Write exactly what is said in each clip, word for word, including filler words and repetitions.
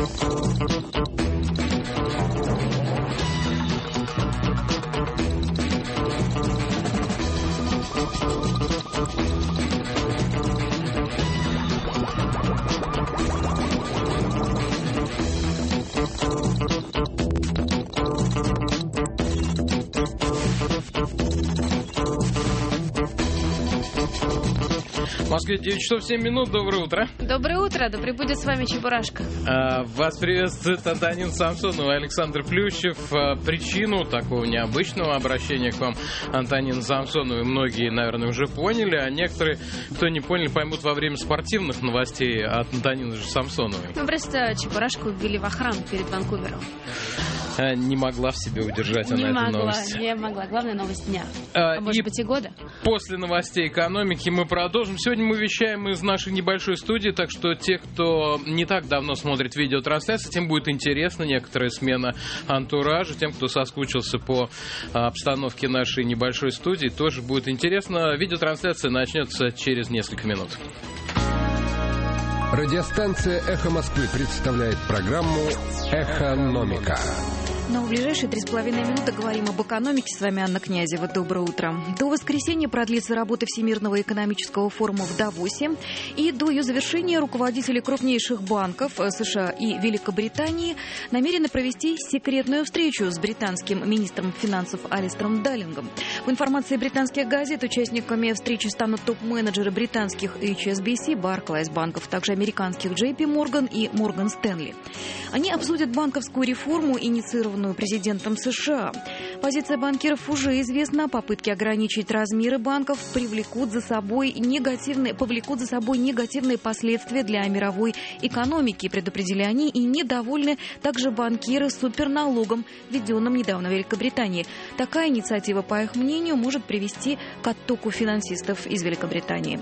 В Москве девять часов семь минут. Доброе утро. Доброе утро. Да пребудет с вами Чебурашка. А, вас приветствует Антонин Самсонов и Александр Плющев. А, причину такого необычного обращения к вам, Антонин Самсонов, многие, наверное, уже поняли, а некоторые, кто не поняли, поймут во время спортивных новостей от Антонины же Самсоновой. Ну, просто Чебурашку ввели в охрану перед Ванкувером. А, не могла в себе удержать не она могла, эту новость. Не могла. Главная новость дня. А, а может и быть и года. После новостей экономики мы продолжим. Сегодня мы вещаем из нашей небольшой студии, так что те, кто не так давно смотрит видеотрансляцию, тем будет интересно некоторая смена антуража. Тем, кто соскучился по обстановке нашей небольшой студии, тоже будет интересно. Видеотрансляция начнется через несколько минут. Радиостанция «Эхо Москвы» представляет программу «Эхономика». Но в ближайшие три с половиной минуты говорим об экономике. С вами Анна Князева. Доброе утро. До воскресенья продлится работа Всемирного экономического форума в Давосе. И до ее завершения руководители крупнейших банков США и Великобритании намерены провести секретную встречу с британским министром финансов Алистером Даллингом. В информации британских газет участниками встречи станут топ-менеджеры британских эйч эс би си, Barclays банков, также американских джей пи Morgan и Morgan Stanley. Они обсудят банковскую реформу, инициированную президентом США. Позиция банкиров уже известна. Попытки ограничить размеры банков привлекут за собой негативные, повлекут за собой негативные последствия для мировой экономики, предупредили они, и недовольны также банкиры суперналогом, введенным недавно в Великобритании. Такая инициатива, по их мнению, может привести к оттоку финансистов из Великобритании.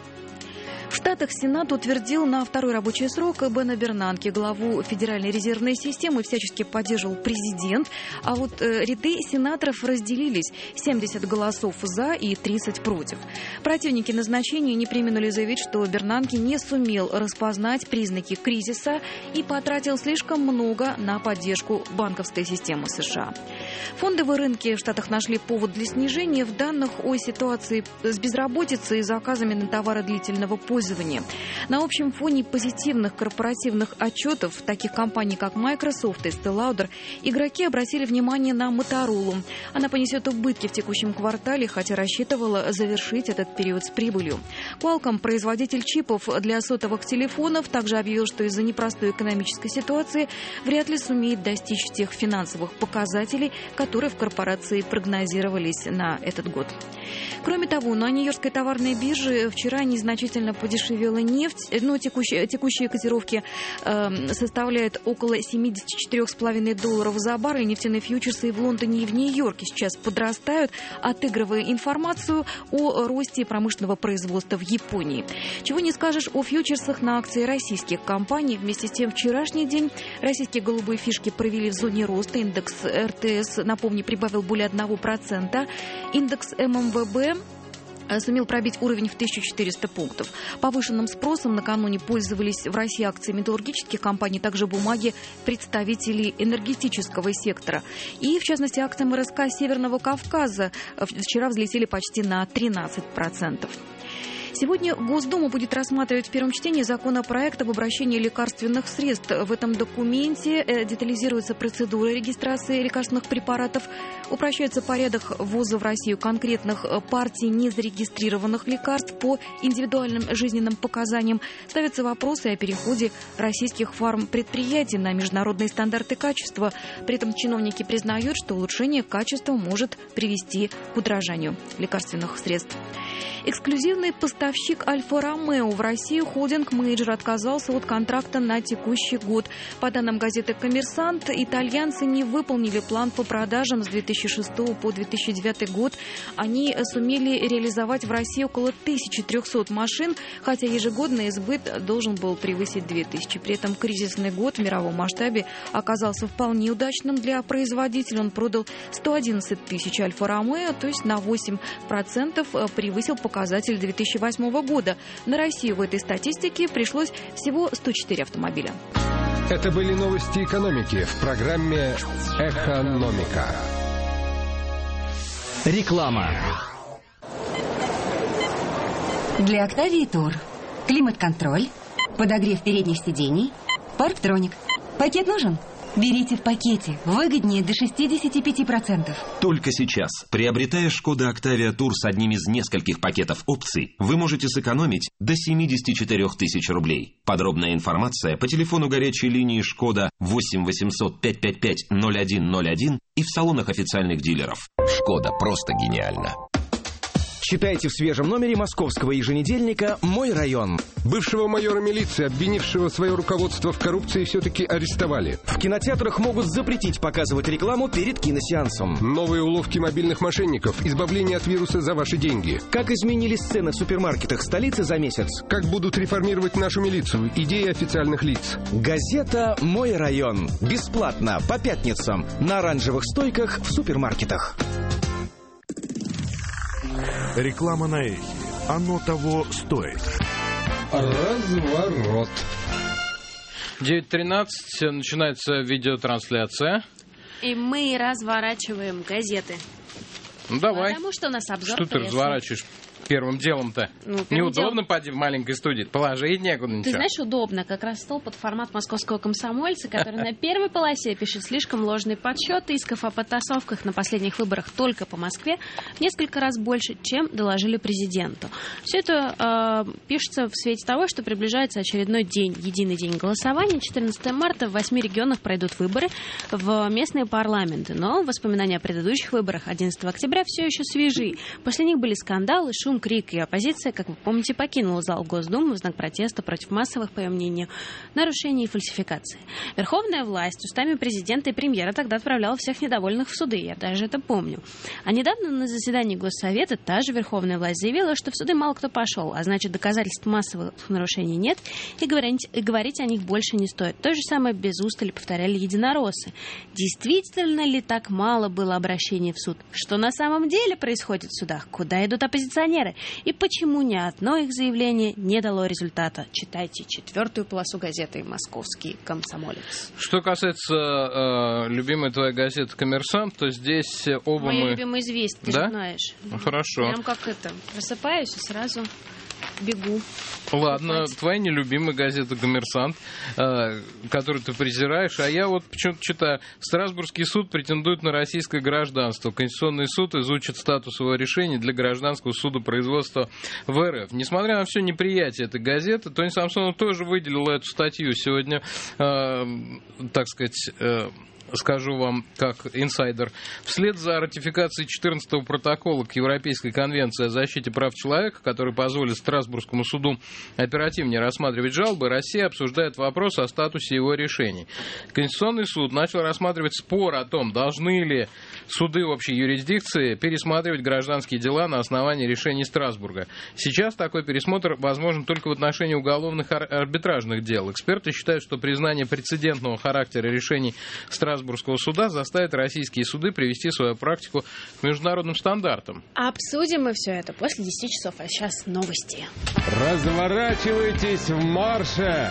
В Штатах Сенат утвердил на второй рабочий срок Бена Бернанке, главу Федеральной резервной системы, всячески поддерживал президент. А вот э, ряды сенаторов разделились: семьдесят голосов за и тридцать против. Противники назначения не преминули заявить, что Бернанке не сумел распознать признаки кризиса и потратил слишком много на поддержку банковской системы США. Фондовые рынки в Штатах нашли повод для снижения в данных о ситуации с безработицей и заказами на товары длительного пользования. На общем фоне позитивных корпоративных отчетов таких компаний, как Microsoft и Estée Lauder, игроки обратили внимание на Motorola. Она понесет убытки в текущем квартале, хотя рассчитывала завершить этот период с прибылью. Qualcomm, производитель чипов для сотовых телефонов, также объявил, что из-за непростой экономической ситуации вряд ли сумеет достичь тех финансовых показателей, которые в корпорации прогнозировались на этот год. Кроме того, на Нью-Йоркской товарной бирже вчера незначительно подешевела нефть, но текущие, текущие котировки э, составляют около семьдесят четыре целых пять десятых долларов за баррель. Нефтяные фьючерсы и в Лондоне, и в Нью-Йорке сейчас подрастают, отыгрывая информацию о росте промышленного производства в Японии. Чего не скажешь о фьючерсах на акции российских компаний. Вместе с тем, вчерашний день российские голубые фишки провели в зоне роста. Индекс эр тэ эс, напомню, прибавил более одного процента. Индекс эм эм вэ бэ сумел пробить уровень в тысячу четыреста пунктов. Повышенным спросом накануне пользовались в России акции металлургических компаний, также бумаги представителей энергетического сектора. И, в частности, акции эм эр эс ка Северного Кавказа вчера взлетели почти на тринадцать процентов. Сегодня Госдума будет рассматривать в первом чтении законопроект об обращении лекарственных средств. В этом документе детализируется процедура регистрации лекарственных препаратов, упрощается порядок ввоза в Россию конкретных партий незарегистрированных лекарств по индивидуальным жизненным показаниям. Ставятся вопросы о переходе российских фармпредприятий на международные стандарты качества. При этом чиновники признают, что улучшение качества может привести к удорожанию лекарственных средств. Эксклюзивный поставщик Альфа-Ромео в Россию холдинг Мейджор отказался от контракта на текущий год. По данным газеты «Коммерсант», итальянцы не выполнили план по продажам с две тысячи шестого по две тысячи девятый год. Они сумели реализовать в России около тысячи трехсот машин, хотя ежегодный сбыт должен был превысить две тысячи. При этом кризисный год в мировом масштабе оказался вполне удачным для производителя. Он продал сто одиннадцать тысяч Альфа-Ромео, то есть на восемь процентов превысил показатель две тысячи восьмого года. На Россию в этой статистике пришлось всего сто четыре автомобиля. Это были новости экономики в программе «Экономика». Реклама. Для Octavia Tour. Климат-контроль, подогрев передних сидений, парктроник. Пакет нужен? Берите в пакете. Выгоднее до шестьдесят пять процентов. Только сейчас, приобретая Шкода Octavia Tour с одним из нескольких пакетов опций, вы можете сэкономить до семьдесят четыре тысячи рублей. Подробная информация по телефону горячей линии Шкода восемь восемьсот пятьсот пятьдесят пять ноль один ноль один и в салонах официальных дилеров. Шкода просто гениально. Читайте в свежем номере московского еженедельника «Мой район». Бывшего майора милиции, обвинившего свое руководство в коррупции, все-таки арестовали. В кинотеатрах могут запретить показывать рекламу перед киносеансом. Новые уловки мобильных мошенников, избавление от вируса за ваши деньги. Как изменились цены в супермаркетах столицы за месяц. Как будут реформировать нашу милицию, идеи официальных лиц. Газета «Мой район». Бесплатно по пятницам на оранжевых стойках в супермаркетах. Реклама на эхе. Оно того стоит. Разворот. девять тринадцать, начинается видеотрансляция. И мы разворачиваем газеты. Ну давай. Потому что у нас обзор Что ты прессы. разворачиваешь первым делом-то? Ну, первым Неудобно делом... поди в маленькой студии. Положить некуда ничего. Ты знаешь, удобно. Как раз стол под формат московского комсомольца, который на первой полосе пишет слишком ложный подсчет исков о подтасовках на последних выборах только по Москве в несколько раз больше, чем доложили президенту. Все это э, пишется в свете того, что приближается очередной день, единый день голосования. четырнадцатого марта в восьми регионах пройдут выборы в местные парламенты. Но воспоминания о предыдущих выборах одиннадцатого октября все еще свежи. После них были скандалы, шум, крик, и оппозиция, как вы помните, покинула зал Госдумы в знак протеста против массовых, по ее мнению, нарушений и фальсификаций. Верховная власть устами президента и премьера тогда отправляла всех недовольных в суды, я даже это помню. А недавно на заседании Госсовета та же Верховная власть заявила, что в суды мало кто пошел, а значит, доказательств массовых нарушений нет, и говорить, и говорить о них больше не стоит. То же самое без устали повторяли единороссы. Действительно ли так мало было обращений в суд? Что на самом деле происходит в судах? Куда идут оппозиционеры? И почему ни одно их заявление не дало результата? Читайте четвертую полосу газеты «Московский комсомолец». Что касается э, любимой твоей газеты «Коммерсант», то здесь оба Моя мы... любимая «Известия», ты да? же знаешь. Ну, хорошо. Прям как это, просыпаюсь и сразу бегу. Ладно, покупать. твоя нелюбимая газета «Коммерсант», э, которую ты презираешь, а я вот почему-то читаю. Страсбургский суд претендует на российское гражданство. Конституционный суд изучит статус его решения для гражданского судопроизводства в эр эф. Несмотря на все неприятие этой газеты, Тони Самсонов тоже выделил эту статью сегодня, э, так сказать... Э, скажу вам как инсайдер. Вслед за ратификацией четырнадцатого протокола к Европейской конвенции о защите прав человека, который позволит Страсбургскому суду оперативнее рассматривать жалобы, Россия обсуждает вопрос о статусе его решений. Конституционный суд начал рассматривать спор о том, должны ли суды общей юрисдикции пересматривать гражданские дела на основании решений Страсбурга. Сейчас такой пересмотр возможен только в отношении уголовных арбитражных дел. Эксперты считают, что признание прецедентного характера решений Страсбургского суда заставит российские суды привести свою практику к международным стандартам. Обсудим мы все это после десяти часов, а сейчас новости. Разворачивайтесь в марше!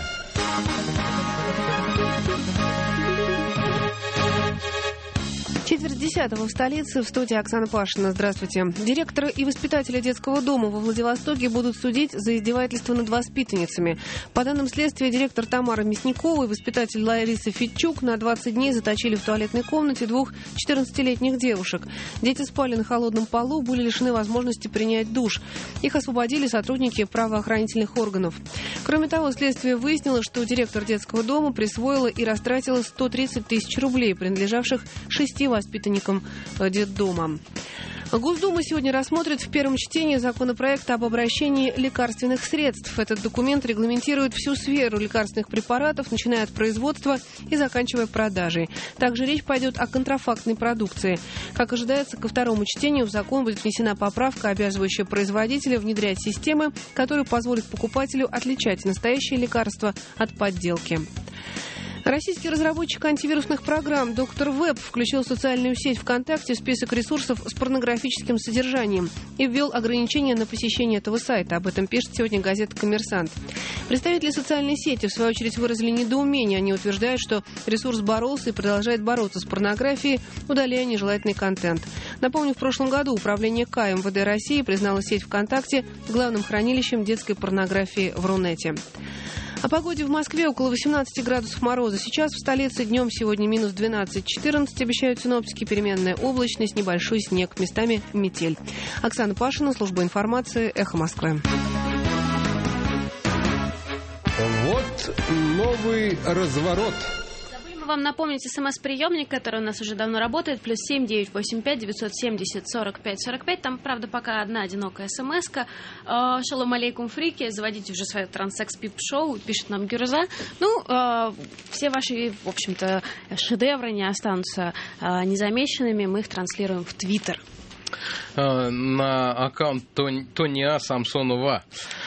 Четверть десятого в столице, в студии Оксана Пашина. Здравствуйте. Директора и воспитателя детского дома во Владивостоке будут судить за издевательство над воспитанницами. По данным следствия, директор Тамара Мясникова и воспитатель Лариса Фитчук на двадцать дней заточили в туалетной комнате двух четырнадцатилетних девушек. Дети спали на холодном полу, были лишены возможности принять душ. Их освободили сотрудники правоохранительных органов. Кроме того, следствие выяснило, что директор детского дома присвоила и растратила сто тридцать тысяч рублей, принадлежавших шести воспитанникам детдома. Госдума сегодня рассмотрит в первом чтении законопроект об обращении лекарственных средств. Этот документ регламентирует всю сферу лекарственных препаратов, начиная от производства и заканчивая продажей. Также речь пойдет о контрафактной продукции. Как ожидается, ко второму чтению в закон будет внесена поправка, обязывающая производителя внедрять системы, которые позволят покупателю отличать настоящие лекарства от подделки. Российский разработчик антивирусных программ доктор Веб включил социальную сеть ВКонтакте в список ресурсов с порнографическим содержанием и ввел ограничения на посещение этого сайта. Об этом пишет сегодня газета «Коммерсант». Представители социальной сети, в свою очередь, выразили недоумение. Они утверждают, что ресурс боролся и продолжает бороться с порнографией, удаляя нежелательный контент. Напомню, в прошлом году управление К МВД России признало сеть ВКонтакте главным хранилищем детской порнографии в Рунете. О погоде в Москве около восемнадцати градусов мороза. Сейчас в столице днем сегодня минус двенадцать-четырнадцать. Обещают синоптики, переменная облачность, небольшой снег, местами метель. Оксана Пашина, служба информации, Эхо Москвы. Вот новый разворот. Вам напомнить смс-приемник, который у нас уже давно работает, плюс семь девятьсот восемьдесят пять девятьсот семьдесят сорок пять сорок пять. Там, правда, пока одна одинокая смс-ка. Шалом алейкум, фрики, заводите уже свое трансекс-пип-шоу, пишет нам Гюрза. Ну, э, все ваши, в общем-то, шедевры не останутся э, незамеченными, мы их транслируем в Твиттер. На аккаунт Тони, Тония Самсонова.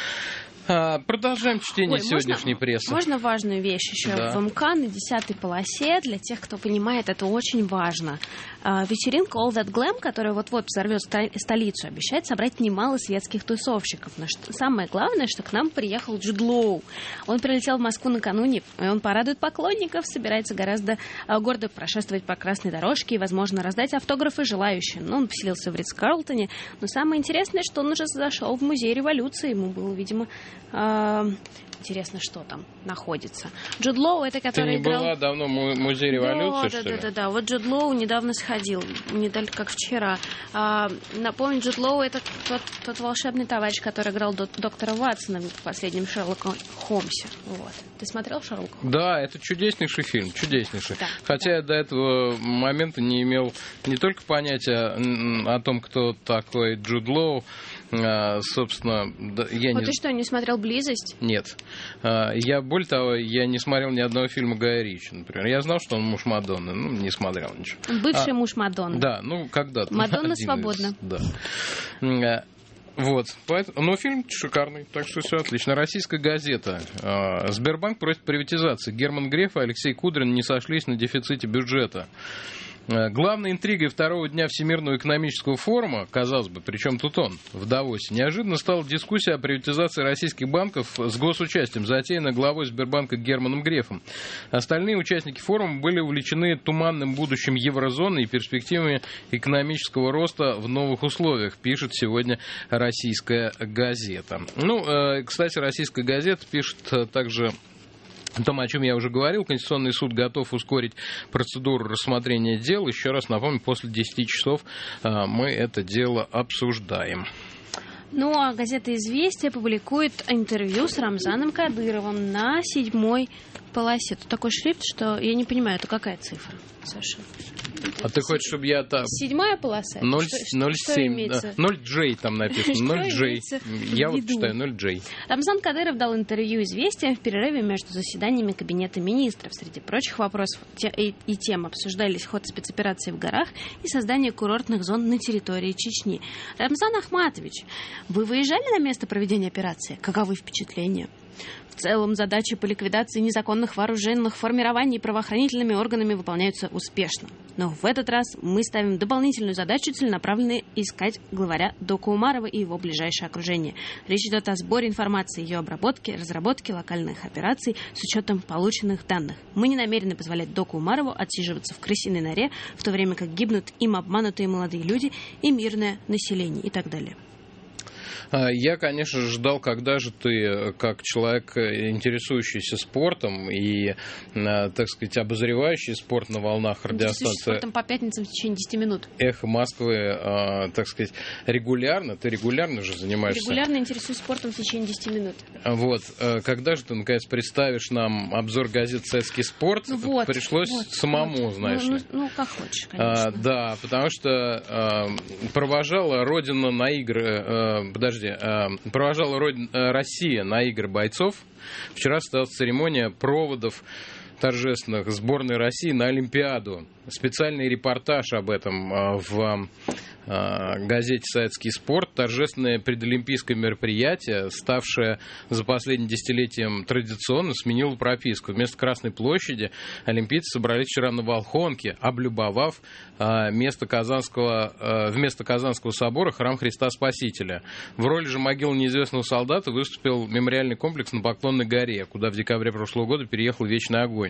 А, продолжаем чтение Ой, сегодняшней можно, прессы. Можно важную вещь еще да. в МК на десятой полосе. Для тех, кто понимает, это очень важно. А, вечеринка All That Glam, которая вот-вот взорвет столицу, обещает собрать немало светских тусовщиков. Но что, самое главное, что к нам приехал Джуд Лоу. Он прилетел в Москву накануне, и он порадует поклонников, собирается гораздо а, гордо прошествовать по красной дорожке и, возможно, раздать автографы желающим. Ну, он поселился в Ритц-Карлтоне. Но самое интересное, что он уже зашел в музей революции. Ему было, видимо, интересно, что там находится. Джуд Лоу, это который Ты не играл... была давно в музее революции, да, что да, ли? Да, да, да. Вот Джуд Лоу недавно сходил, не только как вчера. А, напомню, Джуд Лоу это тот, тот волшебный товарищ, который играл доктора Ватсона в последнем Шерлоке Холмсе. Вот. Ты смотрел Шерлока Холмса? Да, это чудеснейший фильм, чудеснейший. Да, Хотя да. я до этого момента не имел не только понятия о том, кто такой Джуд Лоу, а, собственно, я вот не... ты что, не смотрел «Близость»? Нет. Я, более того, я не смотрел ни одного фильма Гая Ричи, например. Я знал, что он муж Мадонны, ну, не смотрел ничего. Бывший а, муж Мадонны. Да, ну, когда-то. Мадонна Один свободна. Из, да. Вот, поэтому, но фильм шикарный, так что все отлично. Российская газета. Сбербанк просит приватизации. Герман Греф и Алексей Кудрин не сошлись на дефиците бюджета. Главной интригой второго дня Всемирного экономического форума, казалось бы, причем тут он, в Давосе, неожиданно стала дискуссия о приватизации российских банков с госучастием, затеянная главой Сбербанка Германом Грефом. Остальные участники форума были увлечены туманным будущим еврозоны и перспективами экономического роста в новых условиях, пишет сегодня российская газета. Ну, кстати, российская газета пишет также... о том, о чем я уже говорил, Конституционный суд готов ускорить процедуру рассмотрения дел. Еще раз напомню, после десяти часов мы это дело обсуждаем. Ну, а газета «Известия» публикует интервью с Рамзаном Кадыровым на седьмой полосе. Тут такой шрифт, что я не понимаю, это какая цифра, Саша? А ты хочешь, чтобы я там... Седьмая полоса? ноль семь, ноль джей там написано, ноль джей. Я вот читаю ноль джей. Рамзан Кадыров дал интервью «Известиям» в перерыве между заседаниями Кабинета министров. Среди прочих вопросов и тем обсуждались ход спецоперации в горах и создание курортных зон на территории Чечни. Рамзан Ахматович, вы выезжали на место проведения операции? Каковы впечатления? В целом, задачи по ликвидации незаконных вооруженных формирований правоохранительными органами выполняются успешно. Но в этот раз мы ставим дополнительную задачу целенаправленно искать главаря Доку Умарова и его ближайшее окружение. Речь идет о сборе информации, ее обработке, разработке локальных операций с учетом полученных данных. Мы не намерены позволять Доку Умарову отсиживаться в крысиной норе, в то время как гибнут им обманутые молодые люди и мирное население и так далее. Я, конечно, ждал, когда же ты, как человек, интересующийся спортом и, так сказать, обозревающий спорт на волнах радиостанции спортом по пятницам в течение десяти минут. Эхо Москвы, так сказать, регулярно, ты регулярно же занимаешься. Регулярно интересуюсь спортом в течение десяти минут. Вот, когда же ты, наконец, представишь нам обзор газет «Советский спорт», ну вот, пришлось вот, самому, вот. знаешь ну, ли. Ну, ну, как хочешь, конечно. А, да, потому что а, провожала Родина на игры, а, подожди, провожала Родина, Россия на игры бойцов. Вчера состоялась церемония проводов торжественных сборной России на Олимпиаду. Специальный репортаж об этом в газете «Советский спорт». Торжественное предолимпийское мероприятие, ставшее за последним десятилетием традиционно, сменило прописку. Вместо Красной площади олимпийцы собрались вчера на Волхонке, облюбовав место Казанского, вместо Казанского собора храм Христа Спасителя. В роли же могилы неизвестного солдата выступил мемориальный комплекс на Поклонной горе, куда в декабре прошлого года переехал «Вечный огонь».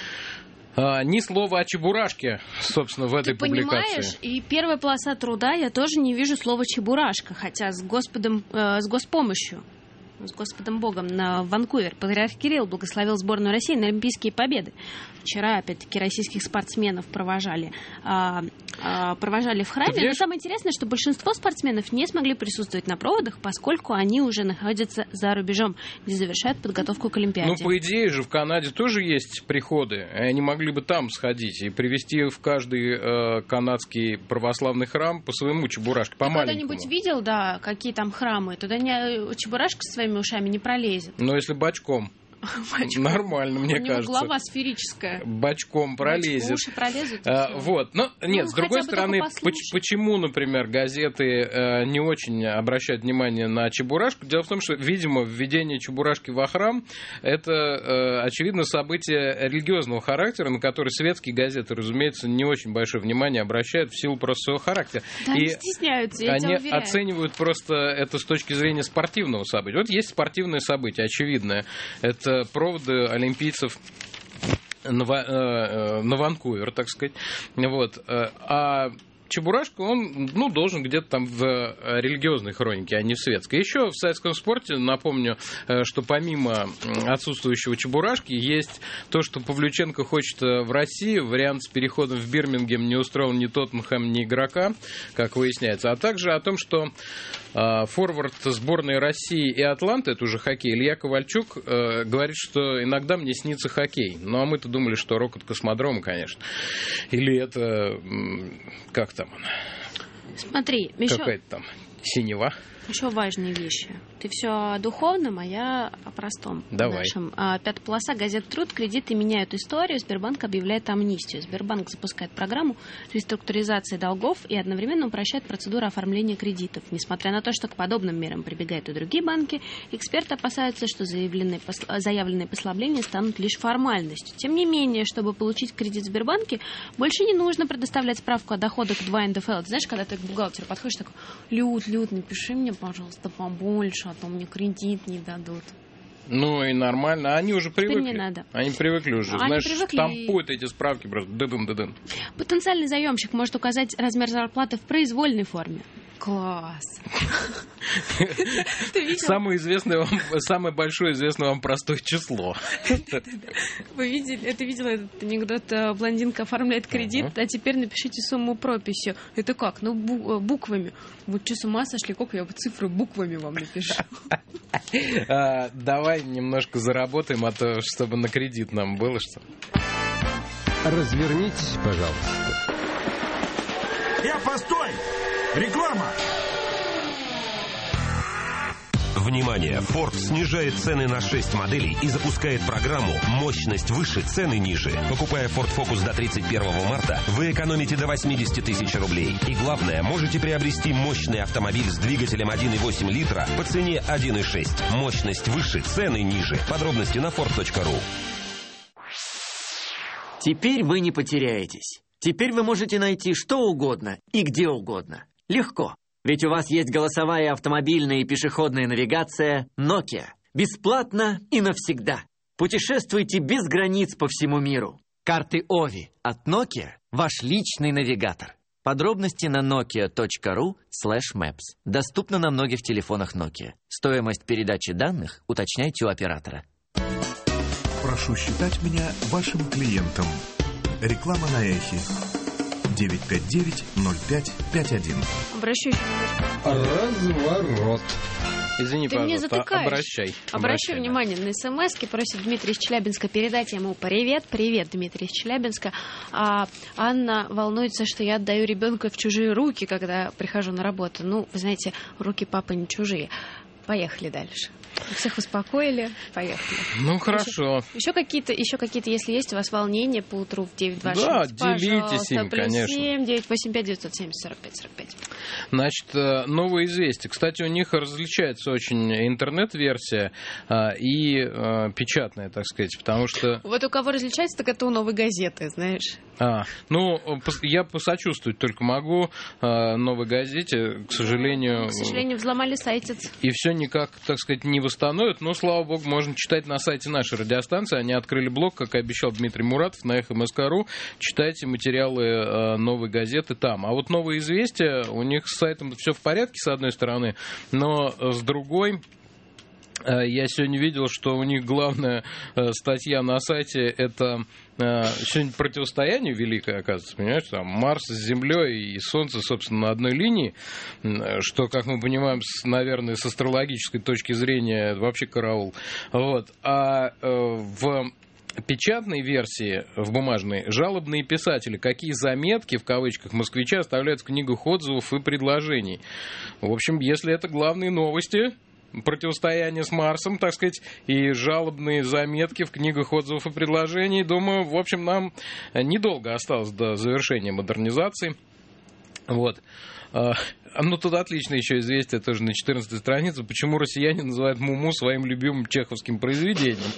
А, ни слова о Чебурашке, собственно, в этой Ты публикации. Понимаешь, и первая полоса труда, я тоже не вижу слова Чебурашка, хотя с Господом, э, с Госпомощью, с Господом Богом на Ванкувер патриарх Кирилл благословил сборную России на Олимпийские победы. Вчера, опять-таки, российских спортсменов провожали, а, а, провожали в храме. Но самое интересное, что большинство спортсменов не смогли присутствовать на проводах, поскольку они уже находятся за рубежом, где завершают подготовку к Олимпиаде. Ну, по идее же, в Канаде тоже есть приходы. И они могли бы там сходить и привезти в каждый э, канадский православный храм по своему Чебурашке, по Ты маленькому. когда-нибудь видел, да, какие там храмы? Туда не, Чебурашка со своими ушами не пролезет. Но если бочком. Бочком. Нормально, мне У него кажется. голова сферическая. Бочком пролезет. Уши пролезут. А, вот. Но нет, ну, с другой стороны, поч- почему, например, газеты э, не очень обращают внимание на Чебурашку? Дело в том, что, видимо, введение Чебурашки во храм — это, э, очевидно, событие религиозного характера, на которое светские газеты, разумеется, не очень большое внимание обращают в силу просто своего характера. Да, И они стесняются, я они тебя уверяю. оценивают просто это с точки зрения спортивного события. Вот есть спортивное событие, очевидное. Это проводы олимпийцев на, э, на Ванкувер, так сказать. Вот. А Чебурашка, он, ну, должен где-то там в религиозной хронике, а не в светской. Еще в советском спорте, напомню, что помимо отсутствующего Чебурашки есть то, что Павлюченко хочет в России. Вариант с переходом в Бирмингем не устроил ни Тоттенхэм, ни игрока, как выясняется. А также о том, что э, форвард сборной России и Атланты, это уже хоккей, Илья Ковальчук, э, говорит, что иногда мне снится хоккей. Ну, а мы-то думали, что рокот космодрома, конечно. Или это... Как там она? Смотри, еще... Какая-то там синева. Еще важные вещи. Ты все о духовном, а я о простом. Давай. Нашем. А, пятая полоса, газета «Труд». Кредиты меняют историю. Сбербанк объявляет амнистию. Сбербанк запускает программу реструктуризации долгов и одновременно упрощает процедуру оформления кредитов. Несмотря на то, что к подобным мерам прибегают и другие банки, эксперты опасаются, что заявленные, посл... заявленные послабления станут лишь формальностью. Тем не менее, чтобы получить кредит в Сбербанке, больше не нужно предоставлять справку о доходах два эн дэ эф эл. Ты знаешь, когда ты к бухгалтеру подходишь, такой: Люд, Люд, напиши мне, пожалуйста, побольше, а то мне кредит не дадут. Ну и нормально. Они уже привыкли. Теперь не надо. Они привыкли уже. Они Знаешь, привыкли... штампуют эти справки просто. Дыдын-дыдын. Потенциальный заемщик может указать размер зарплаты в произвольной форме. Класс. Самое известное вам, самое большое известное вам простое число. Вы видели, это видела этот анекдот: блондинка оформляет кредит, а теперь напишите сумму прописью. Это как? Ну, буквами. Вот что, с ума сошли? Сколько я цифры буквами вам напишу? Давай немножко заработаем, а то, чтобы на кредит нам было что. Развернитесь, пожалуйста. Я постой! Реклама! Внимание! Ford снижает цены на шесть моделей и запускает программу «Мощность выше, цены ниже». Покупая Ford Focus до тридцать первого марта, вы экономите до восемьдесят тысяч рублей. И главное, можете приобрести мощный автомобиль с двигателем один и восемь литра по цене один и шесть. Мощность выше, цены ниже. Подробности на форд точка ру. Теперь вы не потеряетесь. Теперь вы можете найти что угодно и где угодно. Легко. Ведь у вас есть голосовая автомобильная и пешеходная навигация Nokia. Бесплатно и навсегда. Путешествуйте без границ по всему миру. Карты Ови от Nokia – ваш личный навигатор. Подробности на nokia точка ру слэш мэпс. Доступно на многих телефонах Nokia. Стоимость передачи данных уточняйте у оператора. Прошу считать меня вашим клиентом. Реклама на эхе. девять пять девять ноль пять пять один. Обращаюсь. Разворот. Извини, Ты пожалуйста, мне затыкаешь. обращай. Обращай внимание на смс-ки. Просит Дмитрий из Челябинска передать ему привет. Привет, Дмитрий из Челябинска. А Анна волнуется, что я отдаю ребенка в чужие руки, когда прихожу на работу. Ну, вы знаете, руки папы не чужие. Поехали дальше. Всех успокоили. Поехали. Ну, хорошо. Еще, еще какие-то, еще какие-то, если есть у вас волнения по утру в девять два шесть, да, делитесь им, плюс конечно. семь девять восемь пять девять семь сорок пять сорок пять. Значит, новые известия. Кстати, у них различается очень интернет-версия и печатная, так сказать, потому что... Вот у кого различается, так это у «Новой газеты», знаешь. А, ну, я посочувствовать только могу «Новой газете», к сожалению... К сожалению, взломали сайтец. И все никак, так сказать, не восстановят, но, слава богу, можно читать на сайте нашей радиостанции. Они открыли блог, как и обещал Дмитрий Муратов, на эхо эм эс ка точка ру. Читайте материалы «Новой газеты» там. А вот «Новые известия», у них с сайтом все в порядке, с одной стороны, но с другой... Я сегодня видел, что у них главная статья на сайте — это сегодня противостояние великое, оказывается, понимаешь, там Марс с Землей и Солнце, собственно, на одной линии, что, как мы понимаем, с, наверное, с астрологической точки зрения вообще караул. Вот. А в печатной версии, в бумажной, жалобные писатели, какие заметки, в кавычках, москвича оставляют в книгах отзывов и предложений. В общем, если это главные новости... противостояние с Марсом, так сказать, и жалобные заметки в книгах отзывов и предложений. Думаю, в общем, нам недолго осталось до завершения модернизации. Вот. Ну, тут отлично еще известие тоже на четырнадцатой странице, почему россияне называют Муму своим любимым чеховским произведением.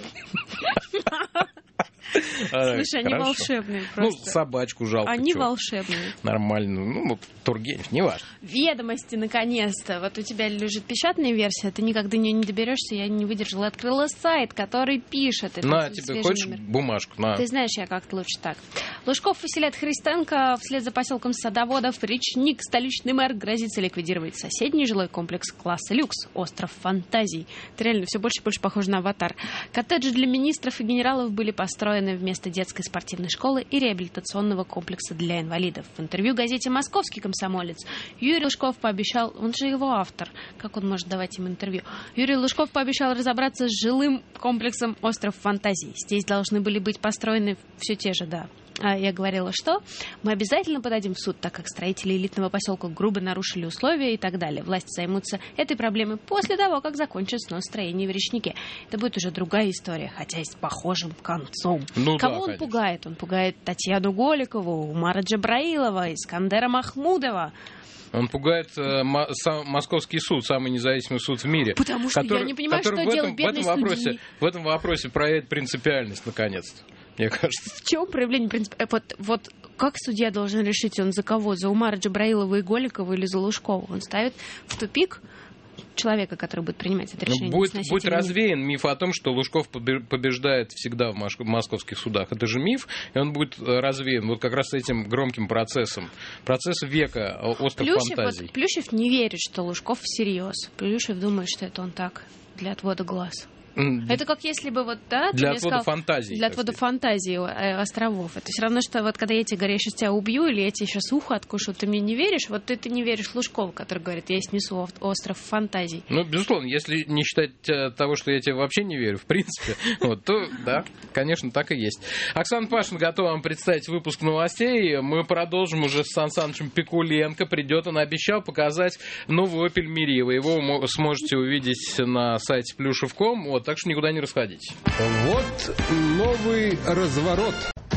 Слушай, они волшебные просто. Ну, собачку жалко. Они волшебные. Нормально. Ну, Тургенев, не важно. Ведомости, наконец-то. Вот у тебя лежит печатная версия, ты никогда до нее не доберешься, я не выдержала. Открыла сайт, который пишет. На, тебе хочешь номер. Бумажку? На. Ты знаешь, я как-то лучше так. Лужков выселяет Христенко вслед за поселком Садоводов. Речник, столичный мэр, грозится ликвидировать соседний жилой комплекс класса люкс. Остров фантазий. Это реально все больше и больше похоже на «Аватар». Коттеджи для министров и генералов были построены вместо детской спортивной школы и реабилитационного комплекса для инвалидов. В интервью газете «Московский комсомолец» Юрий Лужков пообещал, он же его автор, как он может давать им интервью, Юрий Лужков пообещал разобраться с жилым комплексом «Остров фантазий». Здесь должны были быть построены все те же, да. А я говорила, что мы обязательно подадим в суд, так как строители элитного поселка грубо нарушили условия и так далее. Власти займутся этой проблемой после того, как закончат снос строений в Речнике. Это будет уже другая история, хотя и с похожим концом. Ну, Кого да, он конечно. пугает? Он пугает Татьяну Голикову, Умара Джабраилова, Искандера Махмудова. Он пугает э, Московский суд, самый независимый суд в мире. Потому что который, я не понимаю, что делать бедной судьи. Вопросе, в этом вопросе проявит принципиальность, наконец-то. Мне кажется. В чем проявление принципа? Вот, вот как судья должен решить, он за кого? За Умара Джабраилова и Голикова или за Лужкова? Он ставит в тупик человека, который будет принимать это решение. Будет, будет развеян миф о том, что Лужков побеждает всегда в московских судах. Это же миф, и он будет развеян вот как раз этим громким процессом. Процесс века, остров Плющев, фантазий. Вот, Плющев не верит, что Лужков всерьез. Плющев думает, что это он так, для отвода глаз. Это как если бы вот, да, для отвода сказал, фантазии. Для отвода фантазии островов. Это все равно, что вот когда я тебе говорю, я сейчас тебя убью, или я тебе сейчас ухо откушу, ты мне не веришь, вот ты, ты не веришь Лужкову, который говорит, я снесу остров фантазий. Ну, безусловно, если не считать того, что я тебе вообще не верю, в принципе, вот, то, да, конечно, так и есть. Оксана Пашина готова вам представить выпуск новостей. Мы продолжим уже с Сан Санычем Пикуленко. Придет, он обещал показать новый Opel Meriva. Его сможете увидеть на сайте плюшев точка ком. Вот, так что никуда не расходитесь. Вот новый разворот.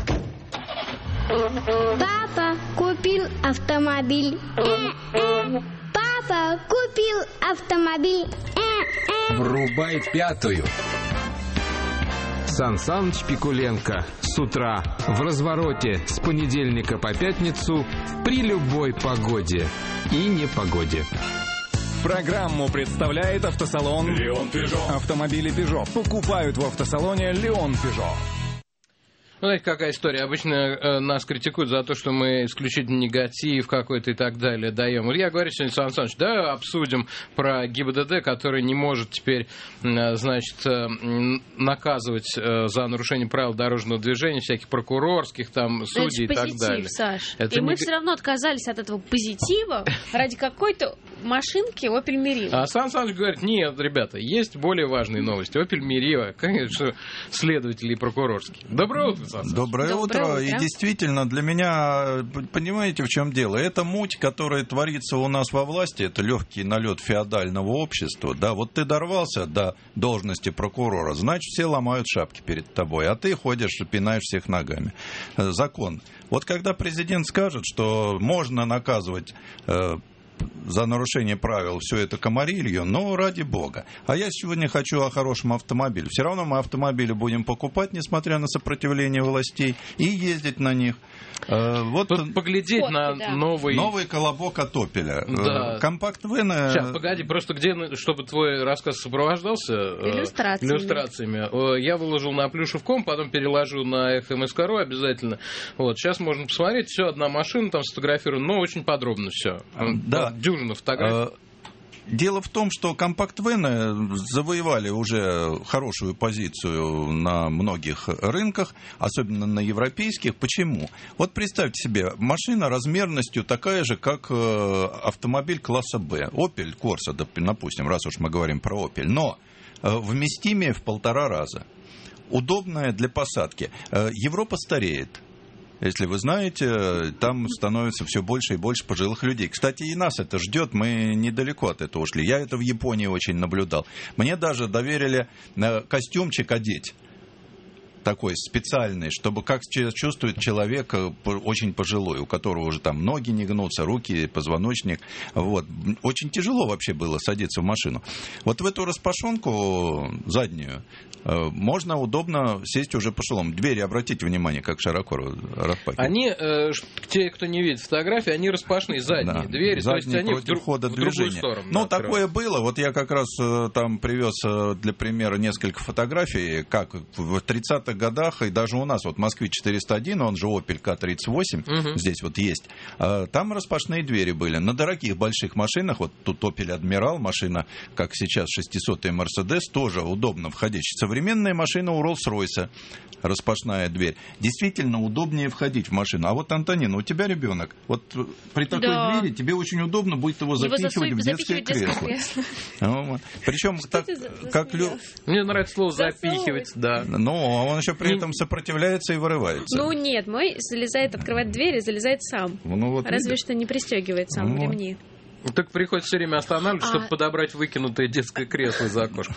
Папа купил автомобиль. Папа купил автомобиль. Врубай пятую. Сан Саныч Пикуленко. С утра в развороте с понедельника по пятницу при любой погоде и непогоде. Программу представляет автосалон «Леон Пежо». Автомобили «Пежо» покупают в автосалоне «Леон Пежо». Знаете, какая история? Обычно э, нас критикуют за то, что мы исключительно негатив какой-то и так далее даем. Вот я говорю сегодня, Сан Саныч, да, обсудим про ГИБДД, который не может теперь, э, значит, э, наказывать э, за нарушение правил дорожного движения всяких прокурорских, там, судей и так позитив, далее. Саш. Это и не... мы все равно отказались от этого позитива ради какой-то машинки Opel Meriva. А Сан Саныч говорит, нет, ребята, есть более важные новости. Opel Meriva, конечно, следователи и прокурорские. Доброе утро, Сан Саныч. Доброе, Доброе утро. утро. И действительно, для меня, понимаете, в чем дело? Это муть, которая творится у нас во власти, это легкий налет феодального общества. Да, вот ты дорвался до должности прокурора, значит, все ломают шапки перед тобой, а ты ходишь и пинаешь всех ногами. Закон. Вот когда президент скажет, что можно наказывать э, за нарушение правил все это комарилью, но ради бога. А я сегодня хочу о хорошем автомобиле. Все равно мы автомобили будем покупать, несмотря на сопротивление властей, и ездить на них. Вот Тут поглядеть Фотки, на да. новый... Новый колобок от Опеля. Да. Компакт-вэн... Сейчас, погоди, просто где, чтобы твой рассказ сопровождался... Иллюстрациями. иллюстрациями. Я выложил на плюшев точка ком, потом переложу на эф эм эс точка ру обязательно. Вот, сейчас можно посмотреть, все, одна машина там сфотографирована, но очень подробно все. Да. Дюжина фотографий. Дело в том, что компакт-вэны завоевали уже хорошую позицию на многих рынках, особенно на европейских. Почему? Вот представьте себе, машина размерностью такая же, как автомобиль класса Б. Opel Corsa, допустим, раз уж мы говорим про Opel. Но вместимее в полтора раза. Удобная для посадки. Европа стареет. Если вы знаете, там становится все больше и больше пожилых людей. Кстати, и нас это ждет, мы недалеко от этого ушли. Я это в Японии очень наблюдал. Мне даже доверили костюмчик одеть. Такой специальный, чтобы как чувствует человек очень пожилой, у которого уже там ноги не гнутся, руки, позвоночник. Вот. Очень тяжело вообще было садиться в машину. Вот в эту распашонку заднюю можно удобно сесть уже по шелому. Двери, обратите внимание, как широко распахиваются. Они, э, те, кто не видит фотографии, они распашные, задние да, двери, задние, то есть они против в, хода в движения. другую сторону. Ну, да, такое было. Вот я как раз там привез для примера несколько фотографий, как в тридцатых годах, и даже у нас, вот Москвич четыреста один, он же Opel Ка тридцать восемь, угу. здесь вот есть, там распашные двери были. На дорогих больших машинах, вот тут Opel Адмирал, машина, как сейчас шестисотый Мерседес, тоже удобно входящий. Современная машина у Роллс-Ройса, распашная дверь. Действительно удобнее входить в машину. А вот, Антонина, у тебя ребенок. Вот при такой да. двери тебе очень удобно будет его, его запихивать в детское кресло. Вот. Причем так, как лю... Мне нравится слово запихивать, да. Но он еще при этом сопротивляется и вырывается. Ну нет, мой залезает, открывает дверь и залезает сам. Ну, вот Разве видишь? Что не пристегивает сам ну, ремни. Так приходится все время останавливать, а... чтобы подобрать выкинутое детское кресло из окошка.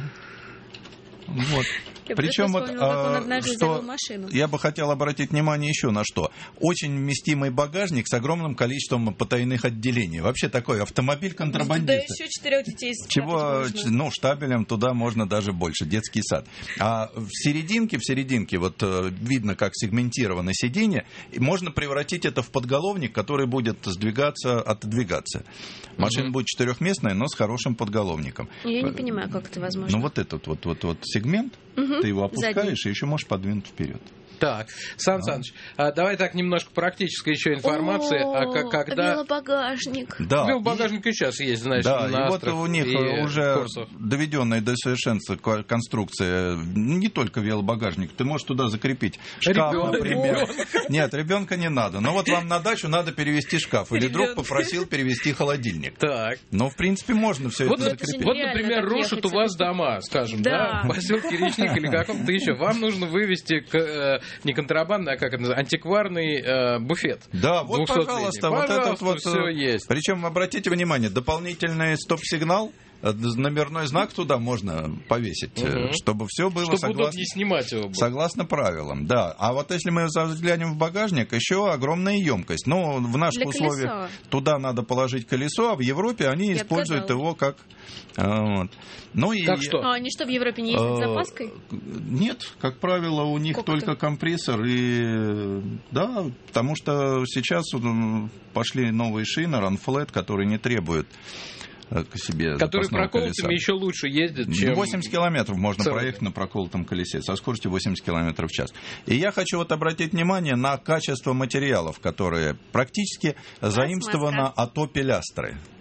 Вот. Я Причем вот, а, что я бы хотел обратить внимание еще на что. Очень вместимый багажник с огромным количеством потайных отделений. Вообще такой автомобиль контрабандиста. Да еще четырех детей. Чего, ну, штабелем туда можно даже больше. Детский сад. А в серединке, в серединке, вот видно, как сегментировано сиденье, можно превратить это в подголовник, который будет сдвигаться, отодвигаться. Машина угу. будет четырехместная, но с хорошим подголовником. Я не понимаю, как это возможно. Ну, вот этот вот, вот, вот сегмент. Угу. Ты его опускаешь Задний. И еще можешь подвинуть вперед. Так, Сан Саныч, а давай так немножко практической еще информации. О, а когда... велобагажник. Да. Велобагажник и сейчас есть, знаешь, да, на и вот у них уже Корсах. Доведенная до совершенства конструкция, не только велобагажник, ты можешь туда закрепить шкаф, ребенок. Например. Нет, ребенка не надо. Но вот вам на дачу надо перевезти шкаф. Или друг попросил перевезти холодильник. Так. Но, в принципе, можно все вот это закрепить. Вот, например, рушат у вас дома, скажем, да, в поселке Речник или каком-то еще. Вам нужно вывести к не контрабандный, а как это называется, антикварный э, буфет. Да, вот, пожалуйста, вот этот вот. Все есть. Причем, обратите внимание, дополнительный стоп-сигнал, номерной знак туда можно повесить, угу. чтобы все было чтобы согласно, не снимать его было. Согласно правилам. Да. А вот если мы заглянем в багажник, еще огромная емкость. Ну, в наших Для условиях колесо. Туда надо положить колесо, а в Европе они Я используют отгадала. Его как... Вот. Ну, и, как что? А они что, в Европе не ездят с запаской? Нет, как правило, у них Сколько только ты? компрессор. И, да, потому что сейчас пошли новые шины, Run-Flat, которые не требуют к себе которые проколотыми колеса. Еще лучше ездят, чем... восемьдесят километров можно Целый. проехать на проколотом колесе со скоростью восемьдесят километров в час. И я хочу вот обратить внимание на качество материалов, которые практически заимствовано от Opel Astra.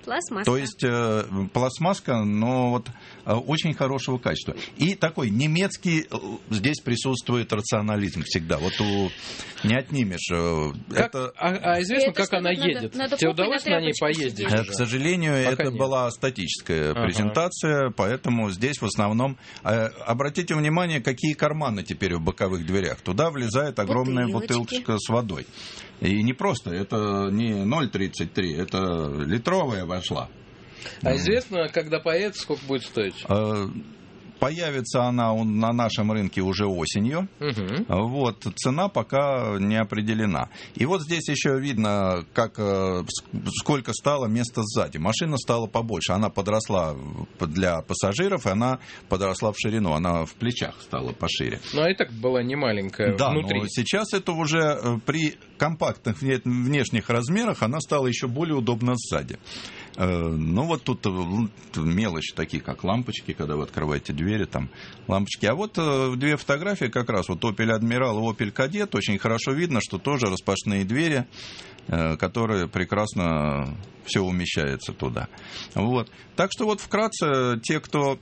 Пластмасска. То есть э, пластмасска, но вот э, очень хорошего качества. И такой немецкий э, здесь присутствует рационализм всегда. Вот у, не отнимешь. Э, как, это... а, а известно, это как она надо, едет? надо Тебе удалось на, на ней поездить? К сожалению, Пока это нет. была статическая Ага. презентация, поэтому здесь в основном... Э, обратите внимание, какие карманы теперь в боковых дверях. Туда влезает огромная Бутылочки. бутылочка с водой. И не просто, это не ноль тридцать три, это литровая вошла. А известно, когда появится, сколько будет стоить? Появится она на нашем рынке уже осенью. Угу. Вот, цена пока не определена. И вот здесь еще видно, как, сколько стало места сзади. Машина стала побольше. Она подросла для пассажиров, и она подросла в ширину. Она в плечах стала пошире. Ну, а и так была не маленькая да, внутри. Но сейчас это уже при компактных внешних размерах она стала еще более удобна сзади. Ну, вот тут мелочи такие, как лампочки, когда вы открываете двери, там лампочки. А вот две фотографии как раз, вот Opel Admiral и Opel Kadett, очень хорошо видно, что тоже распашные двери, которые прекрасно все умещается туда. Вот. Так что вот вкратце, те, кто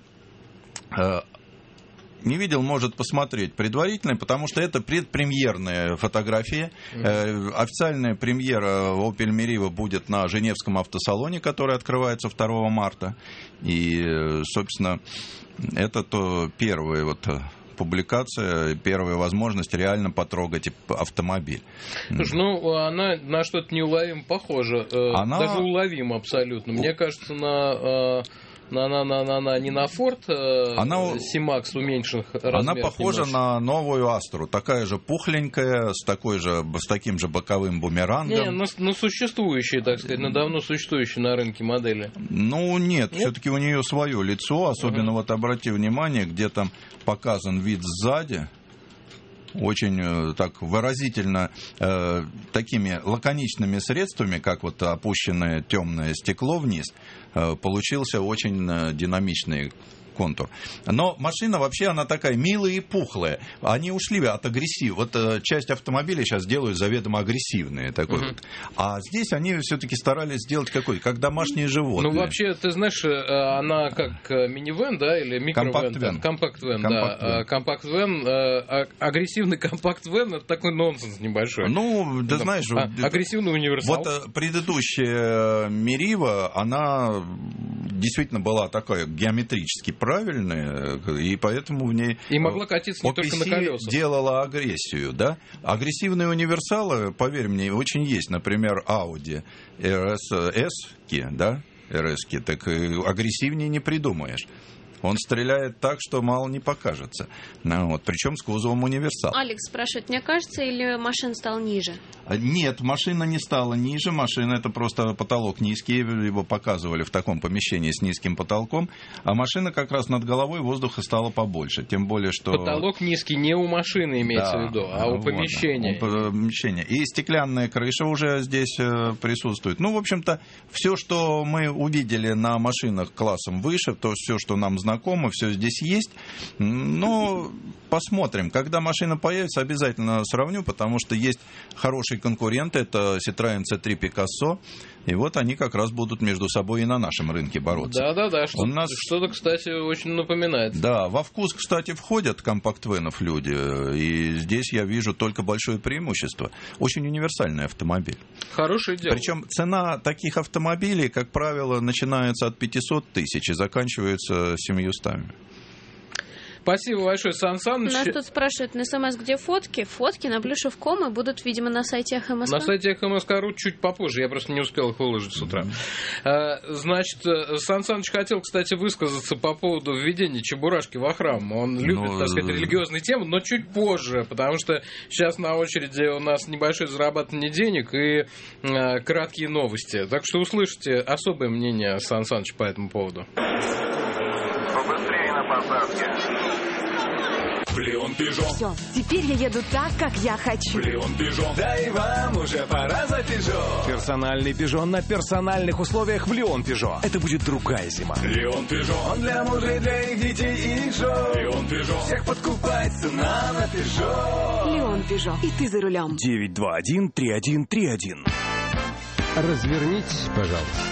не видел, может посмотреть предварительно, потому что это предпремьерные фотографии. Mm-hmm. Э, официальная премьера Opel Meriva будет на Женевском автосалоне, который открывается второго марта. И, собственно, это то первая вот публикация, первая возможность реально потрогать автомобиль. Слушай, ну, она на что-то неуловимо похожа. Она... Даже уловимо абсолютно. Мне кажется, на... На, на, на, на, на, не на Ford она, C-Max уменьшенных размеров. Она похожа немножко на новую Астру, такая же пухленькая, с, такой же, с таким же боковым бумерангом. Не, на, на существующие, так сказать, на давно существующие на рынке модели. Ну, нет, нет? все-таки у нее свое лицо, особенно uh-huh. вот обрати внимание, где там показан вид сзади. Очень так выразительно, э, такими лаконичными средствами, как вот опущенное темное стекло вниз, э, получился очень э, динамичный контур. Но машина вообще, она такая милая и пухлая. Они ушли от агрессива. Вот э, часть автомобилей сейчас делают заведомо агрессивные. Такой uh-huh. вот. А здесь они все-таки старались сделать какой, как домашние животные. Ну, вообще, ты знаешь, она как минивэн, да, или микровэн? Компакт-вэн. Да. Компакт-вэн. Агрессивный компакт-вэн — это такой нонсенс небольшой. Ну, ты знаешь... А, агрессивный универсал. Вот предыдущая Meriva, она действительно была такая геометрически правильная, и поэтому в ней... И могла катиться не только на колесах. Делала агрессию, да? Агрессивные универсалы, поверь мне, очень есть. Например, Audi эр эс, да? эр эс, так агрессивнее не придумаешь. Он стреляет так, что мало не покажется. Ну, вот, причем с кузовом универсал. Алекс спрашивает, мне кажется, или машина стала ниже? Нет, машина не стала ниже. Машина — это просто потолок низкий. Его показывали в таком помещении с низким потолком. А машина как раз над головой воздуха стала побольше. Тем более, что... Потолок низкий не у машины имеется да, в виду, а у вот, помещения. У помещения. И стеклянная крыша уже здесь присутствует. Ну, в общем-то, все, что мы увидели на машинах классом выше, то все, что нам знакомо, все здесь есть. Но посмотрим. Когда машина появится, обязательно сравню, потому что есть хорошие конкуренты. Это Citroёn си три Picasso. И вот они как раз будут между собой и на нашем рынке бороться. Да-да-да, что-то, нас... что-то, кстати, очень напоминает. Да, во вкус, кстати, входят компакт-венов люди. И здесь я вижу только большое преимущество. Очень универсальный автомобиль. Хорошее дело. Причем цена таких автомобилей, как правило, начинается от пятьсот тысяч и заканчивается семьюстами. Спасибо большое, Сан Саныч. Нас тут спрашивают на СМС, где фотки. Фотки на плюшев точка ком и будут, видимо, на сайте Эхо МСК. На сайте Эхо МСК точка ру чуть попозже, я просто не успел их выложить с утра. Значит, Сан Саныч хотел, кстати, высказаться по поводу введения чебурашки во храм. Он любит, ну, так сказать, религиозные темы, но чуть позже, потому что сейчас на очереди у нас небольшое зарабатывание денег и э, краткие новости. Так что услышите особое мнение Сан Саныча по этому поводу. Побыстрее на посадке. Леон Пежо. Все, теперь я еду так, как я хочу. Леон Пежо. Да и вам уже пора за Пежо. Персональный Пежо на персональных условиях в Леон Пежо. Это будет другая зима. Леон Пежо. Он для мужей, для их детей и жен. Леон Пежо. Всех подкупает цена на Пежо. Леон Пежо. И ты за рулем. девять два один три один три один. Развернитесь, пожалуйста.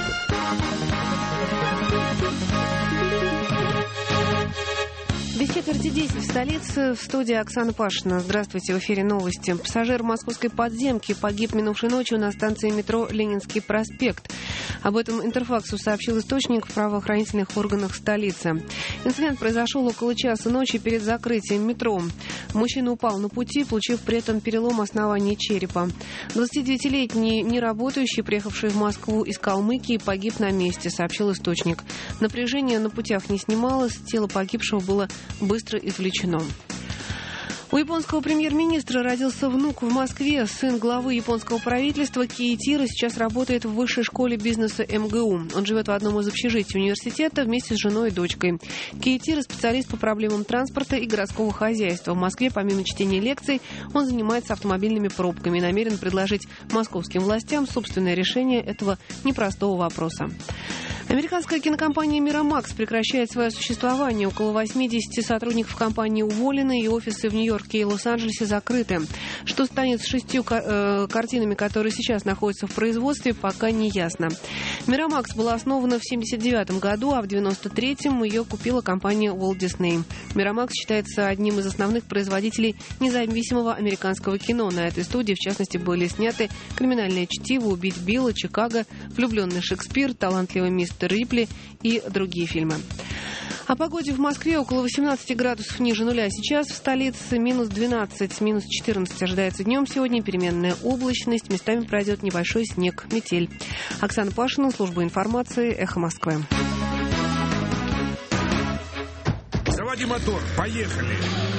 Без четверти десять в столице, в студии Оксана Пашина. Здравствуйте, в эфире новости. Пассажир московской подземки погиб минувшей ночью на станции метро Ленинский проспект. Об этом Интерфаксу сообщил источник в правоохранительных органах столицы. Инцидент произошел около часа ночи перед закрытием метро. Мужчина упал на пути, получив при этом перелом основания черепа. двадцатидевятилетний неработающий, приехавший в Москву из Калмыкии, погиб на месте, сообщил источник. Напряжение на путях не снималось, тело погибшего было быстро извлечено. У японского премьер-министра родился внук в Москве. Сын главы японского правительства Киитиро сейчас работает в высшей школе бизнеса эм гэ у. Он живет в одном из общежитий университета вместе с женой и дочкой. Киитиро – специалист по проблемам транспорта и городского хозяйства. В Москве, помимо чтения лекций, он занимается автомобильными пробками и намерен предложить московским властям собственное решение этого непростого вопроса. Американская кинокомпания «Мирамакс» прекращает свое существование. Около восьмидесяти сотрудников компании уволены, и офисы в Нью-Йорке и Лос-Анджелесе закрыты. Что станет с шестью э, картинами, которые сейчас находятся в производстве, пока не ясно. «Мирамакс» была основана в семьдесят девятом году, а в девяносто третьем ее купила компания Walt Disney. «Мирамакс» считается одним из основных производителей независимого американского кино. На этой студии, в частности, были сняты «Криминальное чтиво», «Убить Билла», «Чикаго», «Влюбленный Шекспир», «Талантливый мистер Рипли» и другие фильмы. О погоде в Москве около восемнадцати градусов ниже нуля. Сейчас в столице минус двенадцать, минус четырнадцать ожидается днем сегодня. Переменная облачность. Местами пройдет небольшой снег, метель. Оксана Пашина, служба информации, Эхо Москвы. Заводи мотор, поехали!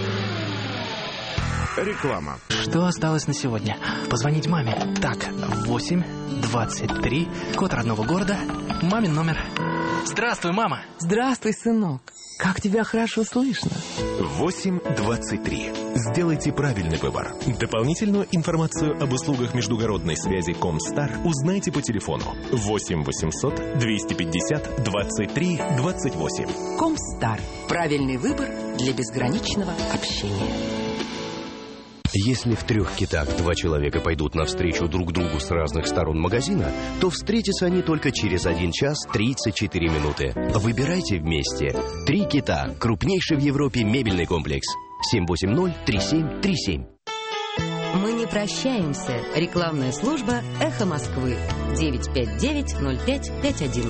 Реклама. Что осталось на сегодня? Позвонить маме. Так, восемь двадцать три, код родного города, мамин номер. Здравствуй, мама. Здравствуй, сынок. Как тебя хорошо слышно. восемь двадцать три. Сделайте правильный выбор. Дополнительную информацию об услугах междугородной связи Комстар узнайте по телефону восемь восемьсот двести пятьдесят двадцать три двадцать восемь. Комстар. Правильный выбор для безграничного общения. Если в трех китах два человека пойдут навстречу друг другу с разных сторон магазина, то встретятся они только через один час тридцать четыре минуты. Выбирайте вместе. Три кита. Крупнейший в Европе мебельный комплекс. семь восемь ноль три семь три семь. Мы не прощаемся. Рекламная служба «Эхо Москвы». девять пять девять ноль пять пять один.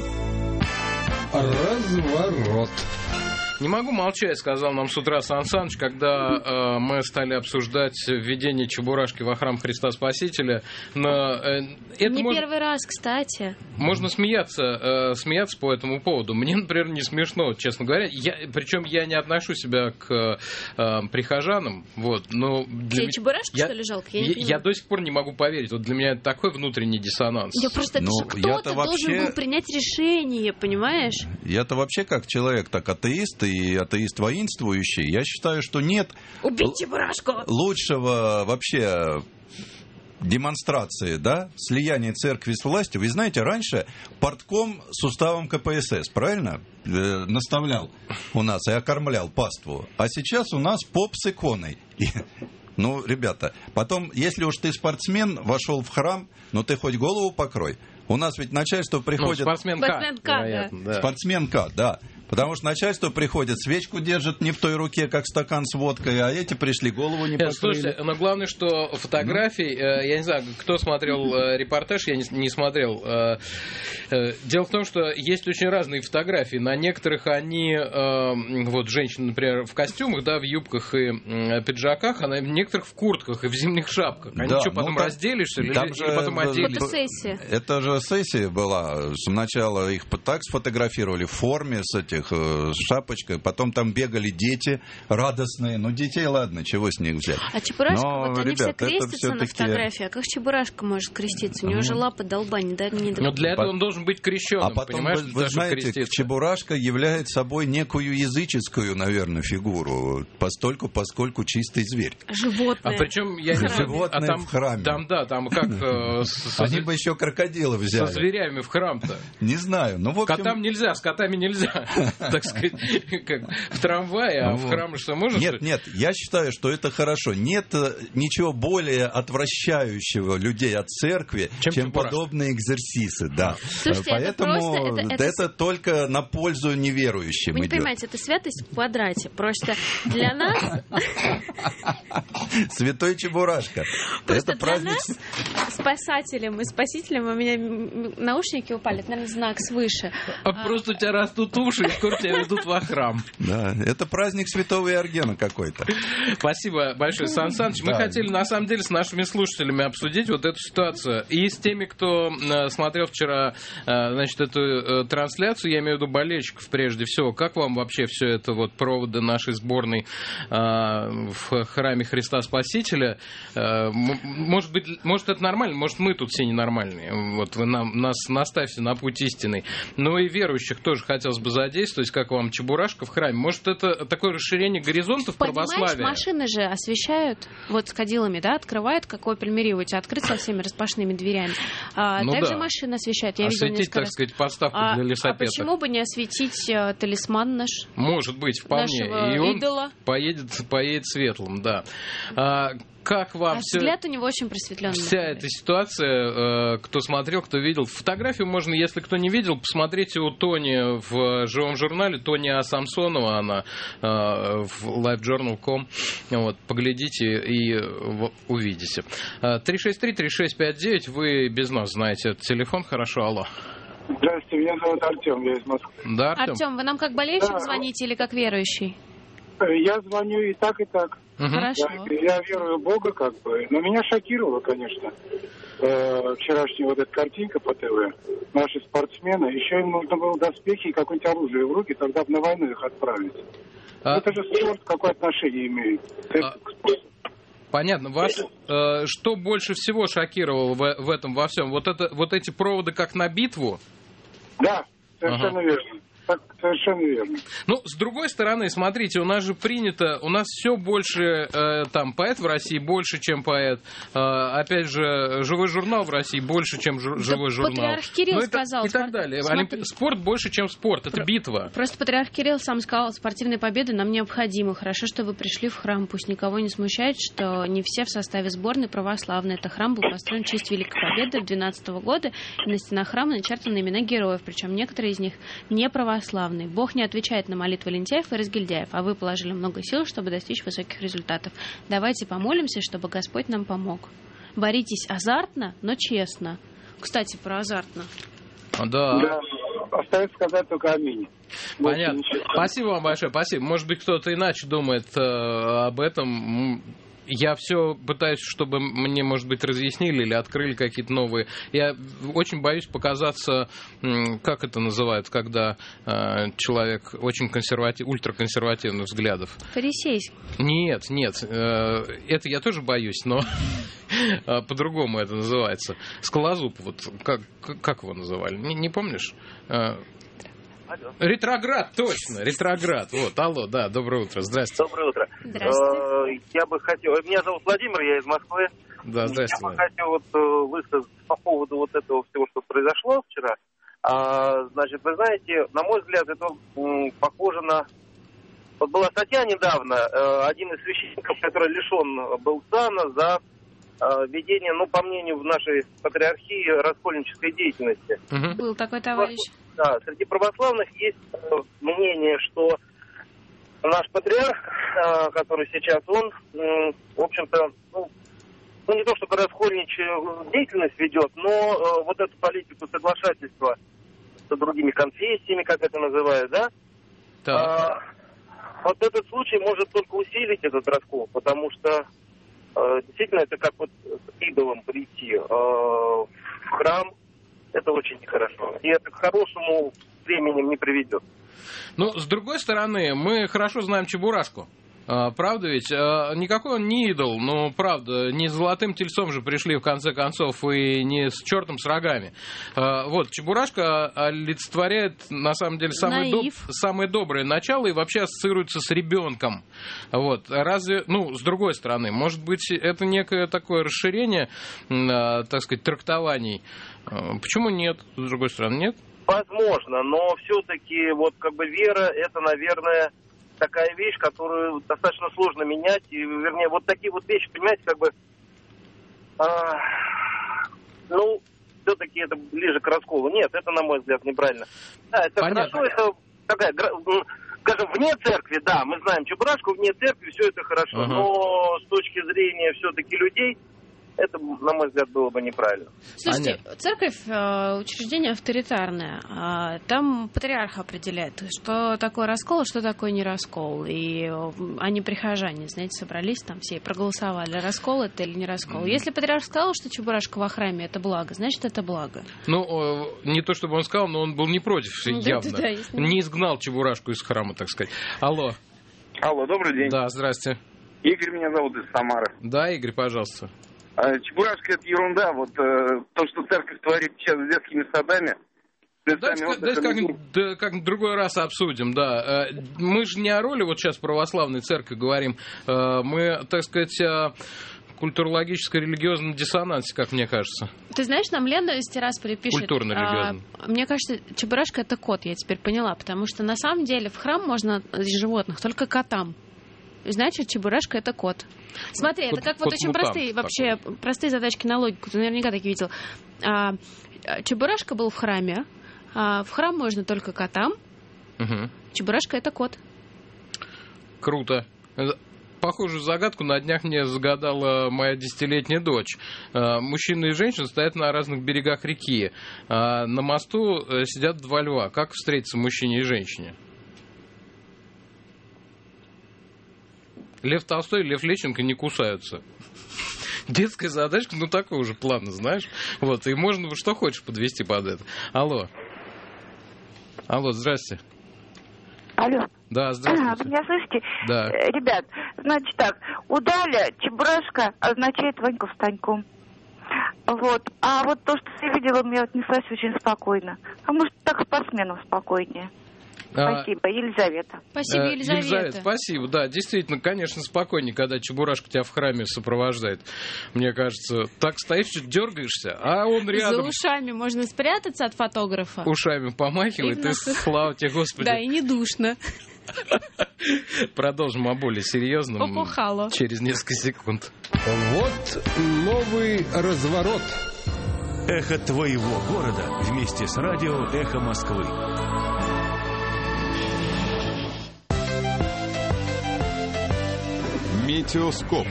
Разворот. Не могу молчать, сказал нам с утра Сан Саныч, когда э, мы стали обсуждать введение Чебурашки во храм Христа Спасителя. Но, э, это не можно, первый раз, кстати. Можно смеяться, э, смеяться по этому поводу. Мне, например, не смешно, честно говоря. Я, причем я не отношу себя к э, прихожанам. Вот, но для Тебе Чебурашка, я, что ли, жалко? Я, я, я до сих пор не могу поверить. Вот для меня это такой внутренний диссонанс. Я просто, это же кто-то вообще... должен был принять решение, понимаешь? Я-то вообще как человек, так атеист и атеист воинствующий, я считаю, что нет Убить Чебурашку! Лучшего вообще демонстрации, да, слияния церкви с властью. Вы знаете, раньше партком с уставом ка пэ эс эс, правильно, э, наставлял у нас и окормлял паству. А сейчас у нас поп с иконой. Ну, ребята, потом, если уж ты спортсмен, вошел в храм, ну ты хоть голову покрой. У нас ведь начальство приходит... Ну, спортсменка. Спортсменка, да. Спортсменка, да. Потому что начальство приходит, свечку держит не в той руке, как стакан с водкой, а эти пришли, голову не покрыли. Слушайте, но главное, что фотографии, mm-hmm. я не знаю, кто смотрел репортаж, я не, не смотрел. Дело в том, что есть очень разные фотографии. На некоторых они, вот женщины, например, в костюмах, да, в юбках и пиджаках, а на некоторых в куртках и в зимних шапках. Они да, что, потом ну, разделишь или, или же, потом оделись? Фотосессия. Это же сессия была. Сначала их так сфотографировали в форме с этих с шапочкой, потом там бегали дети радостные. Ну, детей, ладно, чего с них взять. А Чебурашка, но, вот они ребят, все крестятся на фотографии, а как Чебурашка может креститься? У него же лапы долба не дают. Но для этого он должен быть крещенным, а потом, понимаешь? Вы, вы знаете, Чебурашка является собой некую языческую, наверное, фигуру, постольку, поскольку чистый зверь. Животное. А причем я не Животное а там, в храме. Там, да, там как... Э, со, Они бы еще крокодилов взяли. Со зверями в храм-то. Не знаю. Ну, в общем... Котам нельзя, с котами нельзя. так сказать, как в трамвае, а в храм что можно? Нет, нет, я считаю, что это хорошо. Нет ничего более отвращающего людей от церкви, чем, чем подобные экзерсисы. Да. Слушайте, поэтому это, просто, это, это, это только на пользу неверующим Вы не идет. понимаете, это святость в квадрате. Просто для нас... Святой Чебурашка. Просто это для праздник... нас, спасателям и спасителям, у меня наушники упали, это, наверное, знак свыше. А просто у тебя растут уши, и скоро тебя ведут во храм. Да, это праздник святого Иоргена какой-то. Спасибо большое, Сан Саныч. Мы да. хотели, на самом деле, с нашими слушателями обсудить вот эту ситуацию. И с теми, кто э, смотрел вчера, э, значит, эту э, трансляцию, я имею в виду болельщиков прежде всего. Как вам вообще все это вот проводы нашей сборной э, в храме Христа Спасителя? Э, может быть, может это нормально, может мы тут все ненормальные. Вот вы нам, нас наставьте на путь истинный. Но и верующих тоже хотелось бы задействовать, как вам Чебурашка в храме. Может, это такое расширение горизонтов православия? Понимаешь, машины же освещают, вот с кадилами, да, открывают, как Opel Meriva, у тебя открыт со всеми распашными дверями. А, ну также да. машины освещают. Я осветить, видела несколько так раз. сказать, подставку а, для лесопеда. А почему бы не осветить а, талисман наш? Может быть, вполне. Нашего и он идола. поедет, поедет светлым, да. А, как вам а все... взгляд у него очень просветленный. Вся эта ситуация, э, кто смотрел, кто видел. Фотографию можно, если кто не видел, посмотрите у Тони в живом журнале. Тони Самсонова, она э, в лайв джорнал точка ком. Вот, поглядите и в, увидите. три шесть три три шесть пять девять. Вы без нас знаете этот телефон. Хорошо, алло. Здравствуйте, меня зовут Артем, я из Москвы. Да, Артем? Артем, вы нам как болельщик да. звоните или как верующий? Я звоню и так, и так. Угу. Хорошо. Я, я верую в Бога, как бы. Но меня шокировало, конечно, э, вчерашняя вот эта картинка по ТВ. Наши спортсмены. Еще им нужно было доспехи и какое-нибудь оружие в руки, тогда бы на войну их отправить. А... Это же спорт, какое отношение имеет а... к спорту. Понятно. Вас э, что больше всего шокировало в, в этом во всем? Вот, это, вот эти проводы как на битву? Да, совершенно ага. верно. Так, совершенно верно. Ну, с другой стороны, смотрите, у нас же принято, у нас все больше, э, там, поэт в России больше, чем поэт. Э, опять же, живой журнал в России больше, чем жу- живой да журнал. Патриарх Кирилл ну, сказал. И так далее. Смотри. Спорт больше, чем спорт. Это Про- битва. Просто патриарх Кирилл сам сказал, спортивные победы нам необходимы. Хорошо, что вы пришли в храм. Пусть никого не смущает, что не все в составе сборной православные. Это храм был построен в честь Великой Победы двенадцатого года. И на стенах храма начертаны имена героев. Причем некоторые из них не православные. Бог не отвечает на молитвы лентяев и разгильдяев, а вы положили много сил, чтобы достичь высоких результатов. Давайте помолимся, чтобы Господь нам помог. Боритесь азартно, но честно. Кстати, про азартно. Да. да. Остается сказать только аминь. Понятно. Спасибо вам большое. Спасибо. Может быть, кто-то иначе думает э, об этом. Я все пытаюсь, чтобы мне, может быть, разъяснили или открыли какие-то новые. Я очень боюсь показаться, как это называют, когда э, человек очень консерватив, ультраконсервативных взглядов. Фарисейский. Нет, нет. Э, это я тоже боюсь, но по-другому это называется. Скалозуб, вот как, как его называли? Не, не помнишь? Алло. Ретроград, точно, ретроград. Вот, алло, да, доброе утро, здравствуйте. Доброе утро. Здравствуйте. Я бы хотел, меня зовут Владимир, я из Москвы. Да, здравствуйте. Я бы хотел вот высказать по поводу вот этого всего, что произошло вчера. А, значит, вы знаете, на мой взгляд, это м, похоже на... Вот была статья недавно, э, один из священников, который лишен был сана за э, ведение, ну, по мнению в нашей патриархии, раскольнической деятельности. Угу. Был такой товарищ. Да, среди православных есть мнение, что наш патриарх, который сейчас, он, в общем-то, ну, ну не то чтобы раскольничью деятельность ведет, но вот эту политику соглашательства с другими конфессиями, как это называют, да? Да. А, вот этот случай может только усилить этот раскол, потому что действительно это как вот с идолом прийти в храм. Это очень нехорошо. И это к хорошему времени не приведет. Ну, с другой стороны, мы хорошо знаем Чебурашку. А, правда ведь? А, никакой он не идол, но правда, не с золотым тельцом же пришли в конце концов и не с чертом с рогами. А, вот, Чебурашка олицетворяет на самом деле самое, доб... самое доброе начало и вообще ассоциируется с ребенком. Вот. Разве, ну, с другой стороны, может быть, это некое такое расширение, а, так сказать, трактований. Почему нет? С другой стороны, нет? возможно, но все-таки вот как бы вера, это, наверное, такая вещь, которую достаточно сложно менять. И, вернее, вот такие вот вещи, понимаете, как бы, а, ну, все-таки это ближе к расколу. Нет, это, на мой взгляд, неправильно. Да, это Понятно. Хорошо, это такая, скажем, вне церкви, да, мы знаем Чебурашку, вне церкви все это хорошо, uh-huh. но с точки зрения все-таки людей, это, на мой взгляд, было бы неправильно. Слушайте, Понятно. Церковь э, учреждение авторитарное. Э, там патриарх определяет, что такое раскол, а что такое не раскол. И э, они, прихожане, знаете, собрались там все и проголосовали, раскол это или не раскол. Mm-hmm. Если патриарх сказал, что Чебурашка во храме это благо, значит, это благо. Ну, э, не то чтобы он сказал, но он был не против, явно. Да, да, да, не изгнал Чебурашку из храма, так сказать. Алло. Алло, добрый день. Да, здрасте. Игорь меня зовут, из Самары. Да, Игорь, пожалуйста. Чебурашка — это ерунда. Вот э, то, что церковь творит сейчас с детскими садами. Давайте, давайте как-нибудь, да, как-нибудь другой раз обсудим, да. Мы же не о роли вот сейчас православной церкви говорим. Мы, так сказать, о культурологическо-религиозном диссонансе, как мне кажется. Ты знаешь, нам Лена из Тирасполя пишет... Культурно-религиозно. А, мне кажется, Чебурашка — это кот, я теперь поняла. Потому что на самом деле в храм можно из животных только котам. Значит, Чебурашка — это кот. Смотри, кот, это как вот очень простые, вообще, простые задачки на логику. Ты наверняка такие видел. А, Чебурашка был в храме. А, в храм можно только котам. Угу. Чебурашка — это кот. Круто. Похожую загадку на днях мне загадала моя десятилетняя дочь. Мужчина и женщина стоят на разных берегах реки. На мосту сидят два льва. Как встретиться мужчине и женщине? Лев Толстой и Лев Лещенко не кусаются. Детская задачка, ну такой уже плавно, знаешь. Вот, и можно что хочешь подвести под это. Алло. Алло, здрасте. Алло. Да, здравствуйте. А, вы меня слышите? Да. Ребят, значит так, у Даля Чебурашка означает Ваньку встаньку. Вот. А вот то, что я видела, мне отнеслась очень спокойно. А может, так спортсменам спокойнее. Спасибо, Елизавета. Спасибо, Елизавета. Елизавета, спасибо. Да, действительно, конечно, спокойнее, когда Чебурашка тебя в храме сопровождает. Мне кажется, так стоишь, чуть дергаешься, а он рядом. За ушами можно спрятаться от фотографа. Ушами помахивает, и слава тебе, Господи. Да, и не душно. Продолжим о более серьезном Попухало. через несколько секунд. Вот новый разворот. Эхо твоего города вместе с радио «Эхо Москвы». Метеоскоп.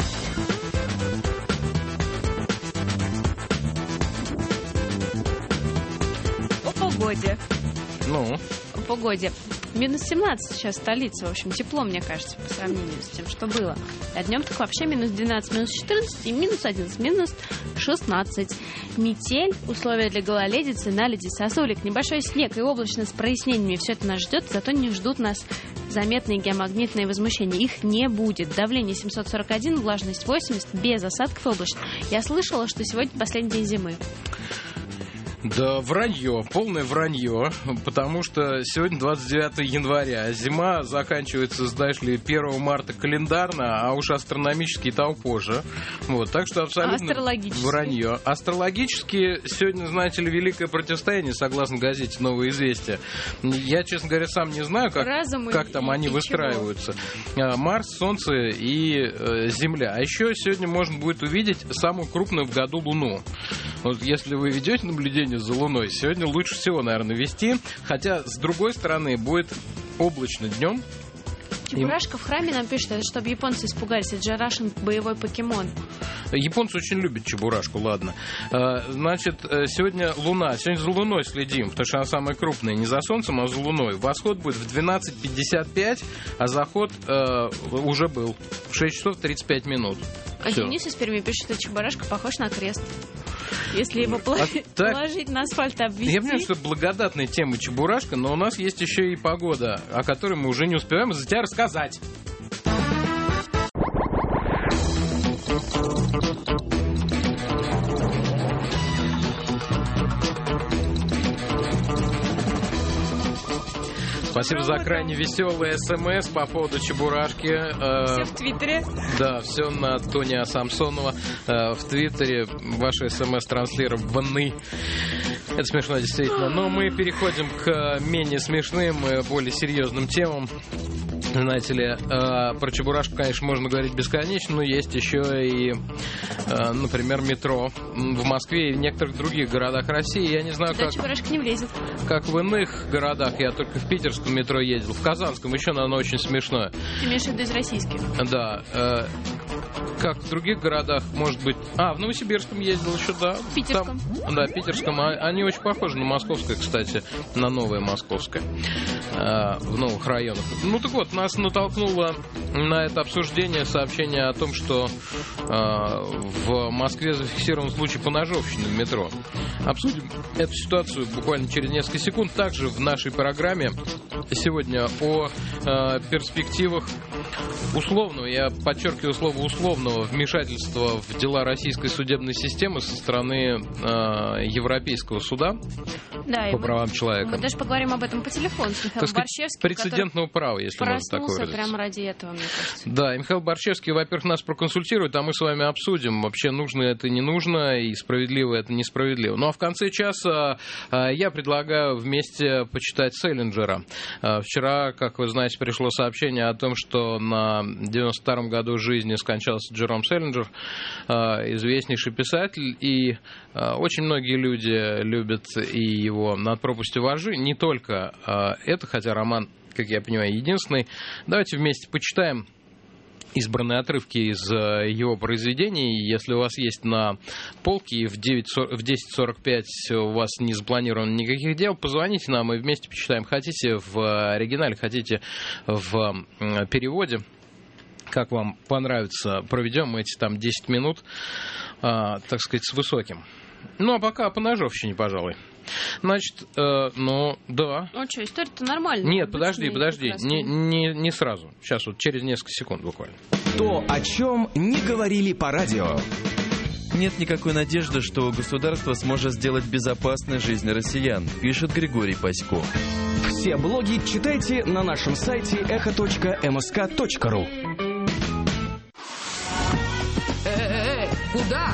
О погоде. Ну? О погоде. Минус семнадцать сейчас столица. В общем, тепло, мне кажется, по сравнению с тем, что было. А днем так вообще минус двенадцать, минус четырнадцать и минус одиннадцать, минус шестнадцать. Метель, условия для гололедицы, наледи, сосулек, небольшой снег и облачно с прояснениями. Все это нас ждет, зато не ждут нас заметные геомагнитные возмущения. Их не будет. Давление семьсот сорок один, влажность восемьдесят, без осадков и облачно. Я слышала, что сегодня последний день зимы. Да, вранье, полное вранье, потому что сегодня двадцать девятое января, зима заканчивается, знаешь ли, первого марта календарно, а уж астрономически того позже. Вот, так что абсолютно вранье. Астрологически сегодня, знаете ли, великое противостояние, согласно газете «Новое известие». Я, честно говоря, сам не знаю, как, как там и, они и выстраиваются. Чего? Марс, Солнце и э, Земля. А еще сегодня можно будет увидеть самую крупную в году Луну. Вот если вы ведете наблюдение за Луной, сегодня лучше всего, наверное, вести. Хотя, с другой стороны, будет облачно днем. Чебурашка в храме нам пишет, это чтобы японцы испугались. Это же Рашен боевой покемон. Японцы очень любят Чебурашку, ладно. Значит, сегодня Луна. Сегодня за Луной следим, потому что она самая крупная. Не за Солнцем, а за Луной. Восход будет в двенадцать пятьдесят пять, а заход э, уже был. В шесть часов тридцать пять минут. А Все. Денис из Перми пишет, что Чебурашка похож на крест. Если его а так, положить на асфальт и обвести. Я понимаю, что это благодатная тема Чебурашка, но у нас есть еще и погода, о которой мы уже не успеваем за тебя рассказать. Спасибо за крайне веселый смс по поводу Чебурашки. Все в Твиттере. Да, все на Тоня Самсонова в Твиттере. Ваши смс транслированы. Это смешно, действительно. Но мы переходим к менее смешным и более серьезным темам. Знаете ли, про Чебурашку, конечно, можно говорить бесконечно, но есть еще и, например, метро в Москве и в некоторых других городах России. Я не знаю, Туда как... Чебурашка не влезет. Как в иных городах. Я только в питерском метро ездил. В казанском еще, но оно очень смешное. Ты имеешь в виду из российских? Да. Э, как в других городах, может быть... А, в Новосибирском ездил еще, да. В питерском? Там, да, в питерском. А, они очень похожи на московское, кстати. На новое московское. Э, в новых районах. Ну, так вот, нас натолкнуло на это обсуждение сообщение о том, что э, в Москве зафиксирован случай поножовщины в метро. Обсудим эту ситуацию буквально через несколько секунд. Также в нашей программе сегодня о э, перспективах условного, я подчеркиваю слово условного, вмешательства в дела российской судебной системы со стороны э, Европейского суда да, по правам мы, человека. Мы даже поговорим об этом по телефону с Михаилом Борщевским, прецедентного права, если можно так выразиться. Проснулся прямо ради этого, мне кажется. Да, и Михаил Борщевский, во-первых, нас проконсультирует, а мы с вами обсудим, вообще нужно это, не нужно, и справедливо это, несправедливо. Ну а в конце часа э, я предлагаю вместе почитать Селлинджера. Э, вчера, как вы знаете, пришло сообщение о том, что на девяносто втором году жизни скончался Джером Селлинджер, э, известнейший писатель, и э, очень многие люди любят и его «Над пропастью во ржи», не только э, это, хотя роман, как я понимаю, единственный. Давайте вместе почитаем избранные отрывки из его произведений. Если у вас есть на полке и в десять сорок пять у вас не запланировано никаких дел, позвоните нам и вместе почитаем. Хотите в оригинале, хотите в переводе. Как вам понравится, проведем эти там десять минут, а, так сказать, с высоким. Ну, а пока по ножовщине, пожалуй. Значит, э, ну, да. Ну, что, история-то нормальная. Нет, подожди, подожди, не, не, не сразу. Сейчас вот через несколько секунд буквально. То, о чем не говорили по радио. Нет никакой надежды, что государство сможет сделать безопасной жизнь россиян, пишет Григорий Пасько. Все блоги читайте на нашем сайте эхо точка эм эс ка точка ру. Эй, куда?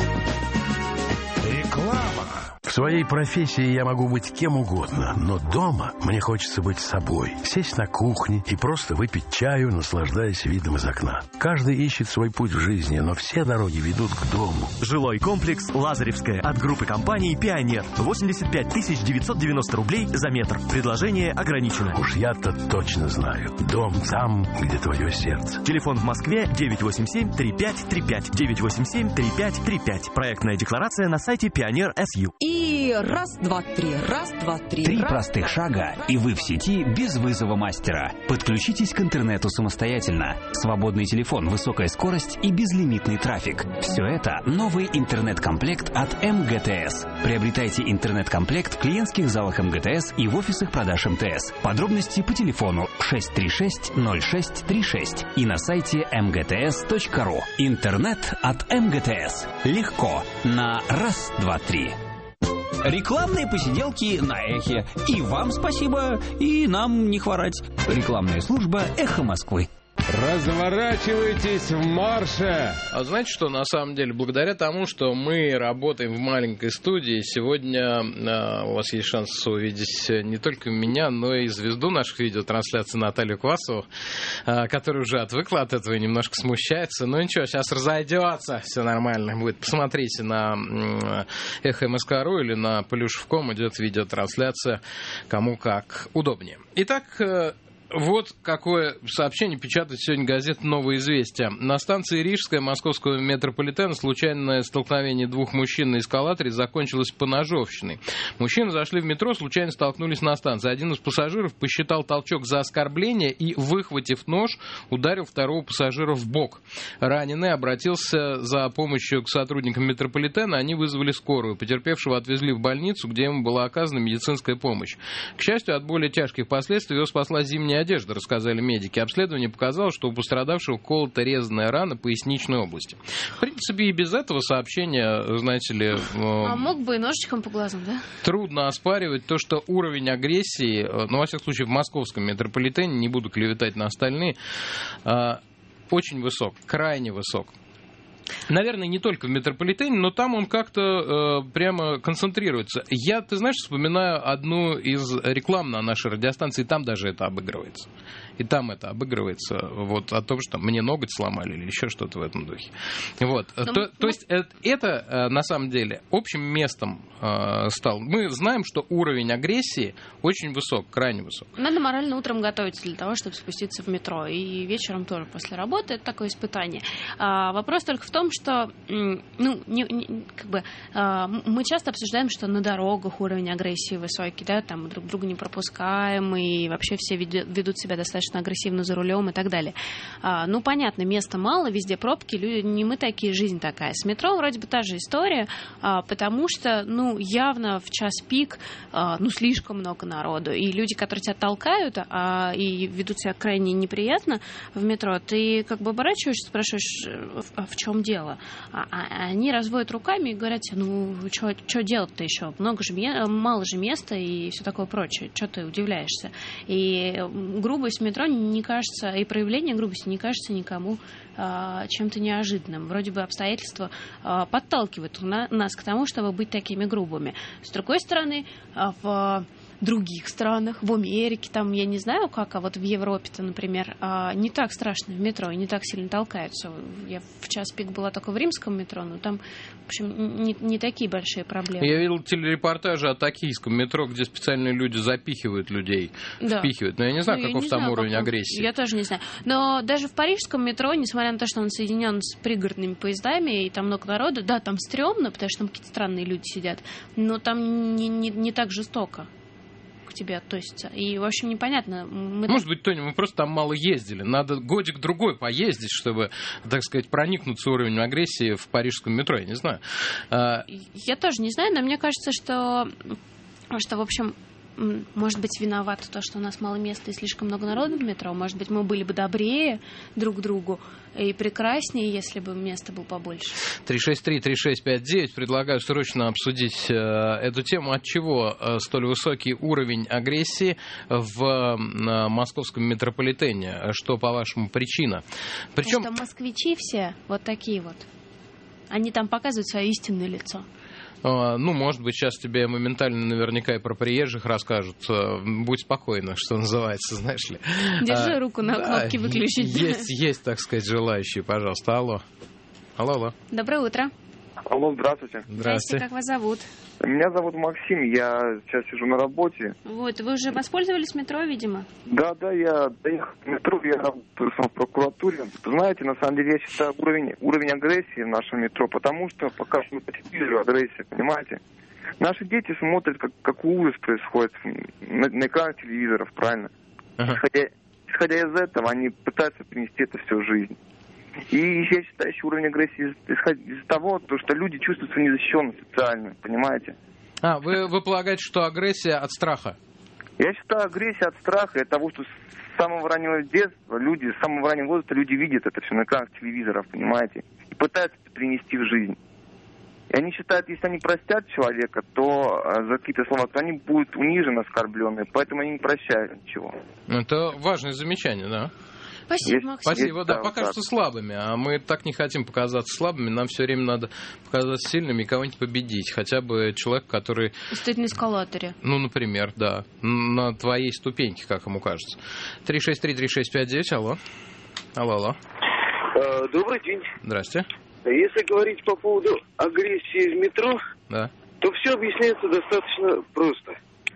Реклама. В своей профессии я могу быть кем угодно, но дома мне хочется быть собой. Сесть на кухне и просто выпить чаю, наслаждаясь видом из окна. Каждый ищет свой путь в жизни, но все дороги ведут к дому. Жилой комплекс «Лазаревская» от группы компаний «Пионер». восемьдесят пять тысяч девятьсот девяносто рублей за метр. Предложение ограничено. Уж я-то точно знаю. Дом там, где твое сердце. Телефон в Москве девять восемь семь три пять три пять. девять восемь семь три пять три пять. Проектная декларация на сайте Пионер эс ю. И раз, два, три, раз, два, три. Три раз, простых два, шага, раз. и вы в сети без вызова мастера. Подключитесь к интернету самостоятельно. Свободный телефон, высокая скорость и безлимитный трафик. Все это новый интернет-комплект от эм гэ тэ эс. Приобретайте интернет-комплект в клиентских залах эм гэ тэ эс и в офисах продаж эм тэ эс. Подробности по телефону шесть три шесть ноль шесть три шесть и на сайте эм гэ тэ эс точка ру. Интернет от эм гэ тэ эс. Легко. На раз, два, три. Рекламные посиделки на Эхе. И вам спасибо, и нам не хворать. Рекламная служба «Эхо Москвы». Разворачивайтесь в марше! А знаете что, на самом деле, благодаря тому, что мы работаем в маленькой студии, сегодня э, у вас есть шанс увидеть не только меня, но и звезду наших видеотрансляций Наталью Квасову, э, которая уже отвыкла от этого и немножко смущается. Ну ничего, сейчас разойдется, все нормально будет. Посмотрите на э, эхо эм эс ка точка ру или на плюшев точка ком, идет видеотрансляция, кому как удобнее. Итак, э, вот какое сообщение печатает сегодня газета «Новое известие». На станции Рижская московского метрополитена случайное столкновение двух мужчин на эскалаторе закончилось поножовщиной. Мужчины зашли в метро, случайно столкнулись на станции. Один из пассажиров посчитал толчок за оскорбление и, выхватив нож, ударил второго пассажира в бок. Раненый обратился за помощью к сотрудникам метрополитена. Они вызвали скорую. Потерпевшего отвезли в больницу, где ему была оказана медицинская помощь. К счастью, от более тяжких последствий его спасла зимняя ношения одежды, рассказали медики. Обследование показало, что у пострадавшего колота резаная рана поясничной области. В принципе, и без этого сообщения, знаете ли... А мог бы и ножичком по глазам, да? Трудно оспаривать то, что уровень агрессии, ну, во всяком случае, в московском метрополитене, не буду клеветать на остальные, очень высок, крайне высок. Наверное, не только в метрополитене, но там он как-то э, прямо концентрируется. Я, ты знаешь, вспоминаю одну из реклам на нашей радиостанции, там даже это обыгрывается. И там это обыгрывается вот о том, что мне ноготь сломали или еще что-то в этом духе. Вот. Но, то, то есть это, это на самом деле общим местом э, стал. Мы знаем, что уровень агрессии очень высок, крайне высок. Надо морально утром готовиться для того, чтобы спуститься в метро. И вечером тоже после работы. Это такое испытание. А, вопрос только в том, что ну, не, не, как бы, а, мы часто обсуждаем, что на дорогах уровень агрессии высокий, да, там друг друга не пропускаем, и вообще все ведут себя достаточно агрессивно за рулем и так далее. А, ну, понятно, места мало, везде пробки, люди, не мы такие, жизнь такая. С метро вроде бы та же история, а, потому что, ну, явно в час пик, а, ну, слишком много народу, и люди, которые тебя толкают, а, и ведут себя крайне неприятно в метро, ты как бы оборачиваешься, спрашиваешь, а в чем дело? А, а, они разводят руками и говорят, ну, что делать-то еще? Много же, мало же места и все такое прочее. Что ты удивляешься? И грубость в метро не кажется, и проявление грубости не кажется никому а, чем-то неожиданным. Вроде бы обстоятельства а, подталкивают на, нас к тому, чтобы быть такими грубыми. С другой стороны, а, в других странах, в Америке, там, я не знаю как, а вот в Европе-то, например, не так страшно в метро, и не так сильно толкаются. Я в час пик была только в римском метро, но там, в общем, не, не такие большие проблемы. Я видел телерепортажи о токийском метро, где специальные люди запихивают людей, да. впихивают. Но я не знаю, ну, каков не там знаю, уровень как агрессии. Я тоже не знаю. Но даже в парижском метро, несмотря на то, что он соединен с пригородными поездами, и там много народу, да, там стрёмно, потому что там какие-то странные люди сидят, но там не, не, не так жестоко к тебе относятся. И, в общем, непонятно. Мы Может так... быть, Тоня, мы просто там мало ездили. Надо годик-другой поездить, чтобы, так сказать, проникнуться уровнем агрессии в парижском метро. Я не знаю. Я тоже не знаю, но мне кажется, что, что в общем, может быть, виновато то, что у нас мало места и слишком много народу в метро. Может быть, мы были бы добрее друг к другу и прекраснее, если бы места было побольше. три шесть три три шесть пять девять. Предлагаю срочно обсудить э, эту тему. Отчего э, столь высокий уровень агрессии в э, московском метрополитене? Что, по-вашему, причина? Причем... Потому что москвичи все вот такие вот. Они там показывают свое истинное лицо. Ну, может быть, сейчас тебе моментально наверняка и про приезжих расскажут. Будь спокойна, что называется, знаешь ли. Держи а, руку на да, кнопке выключить. Есть, есть, так сказать, желающие, пожалуйста. Алло. Алло, алло. Доброе утро. Алло, здравствуйте. Здравствуйте, как вас зовут? Меня зовут Максим, я сейчас сижу на работе. Вот, вы уже воспользовались метро, видимо? Да, да, я доехал в метро, я работаю в прокуратуре. Знаете, на самом деле, я считаю уровень, уровень агрессии в нашем метро, потому что пока что по телевизору агрессия, понимаете? Наши дети смотрят, как, какой ужас происходит на, на экранах телевизоров, правильно? Uh-huh. Исходя, исходя из этого, они пытаются принести это все в жизнь. И я считаю, что уровень агрессии исходит из того, что люди чувствуют себя незащищенно социально, понимаете? А, вы, вы полагаете, что агрессия от страха? Я считаю, агрессия от страха и от того, что с самого раннего детства люди, с самого раннего возраста люди видят это все на экранах телевизоров, понимаете? И пытаются это принести в жизнь. И они считают, если они простят человека, то за какие-то слова, то они будут унижены, оскорблены, поэтому они не прощают ничего. Это важное замечание, да? Спасибо, есть, Максим. Спасибо, есть, да, да, покажутся так. слабыми, а мы так не хотим показаться слабыми, нам все время надо показаться сильными и кого-нибудь победить, хотя бы человек, который... Стоит на эскалаторе. Ну, например, да, на твоей ступеньке, как ему кажется. три шесть три три шесть пять девять, алло. Алло, алло. Добрый день. Здрасте. Если говорить по поводу агрессии в метро, да. то все объясняется достаточно просто.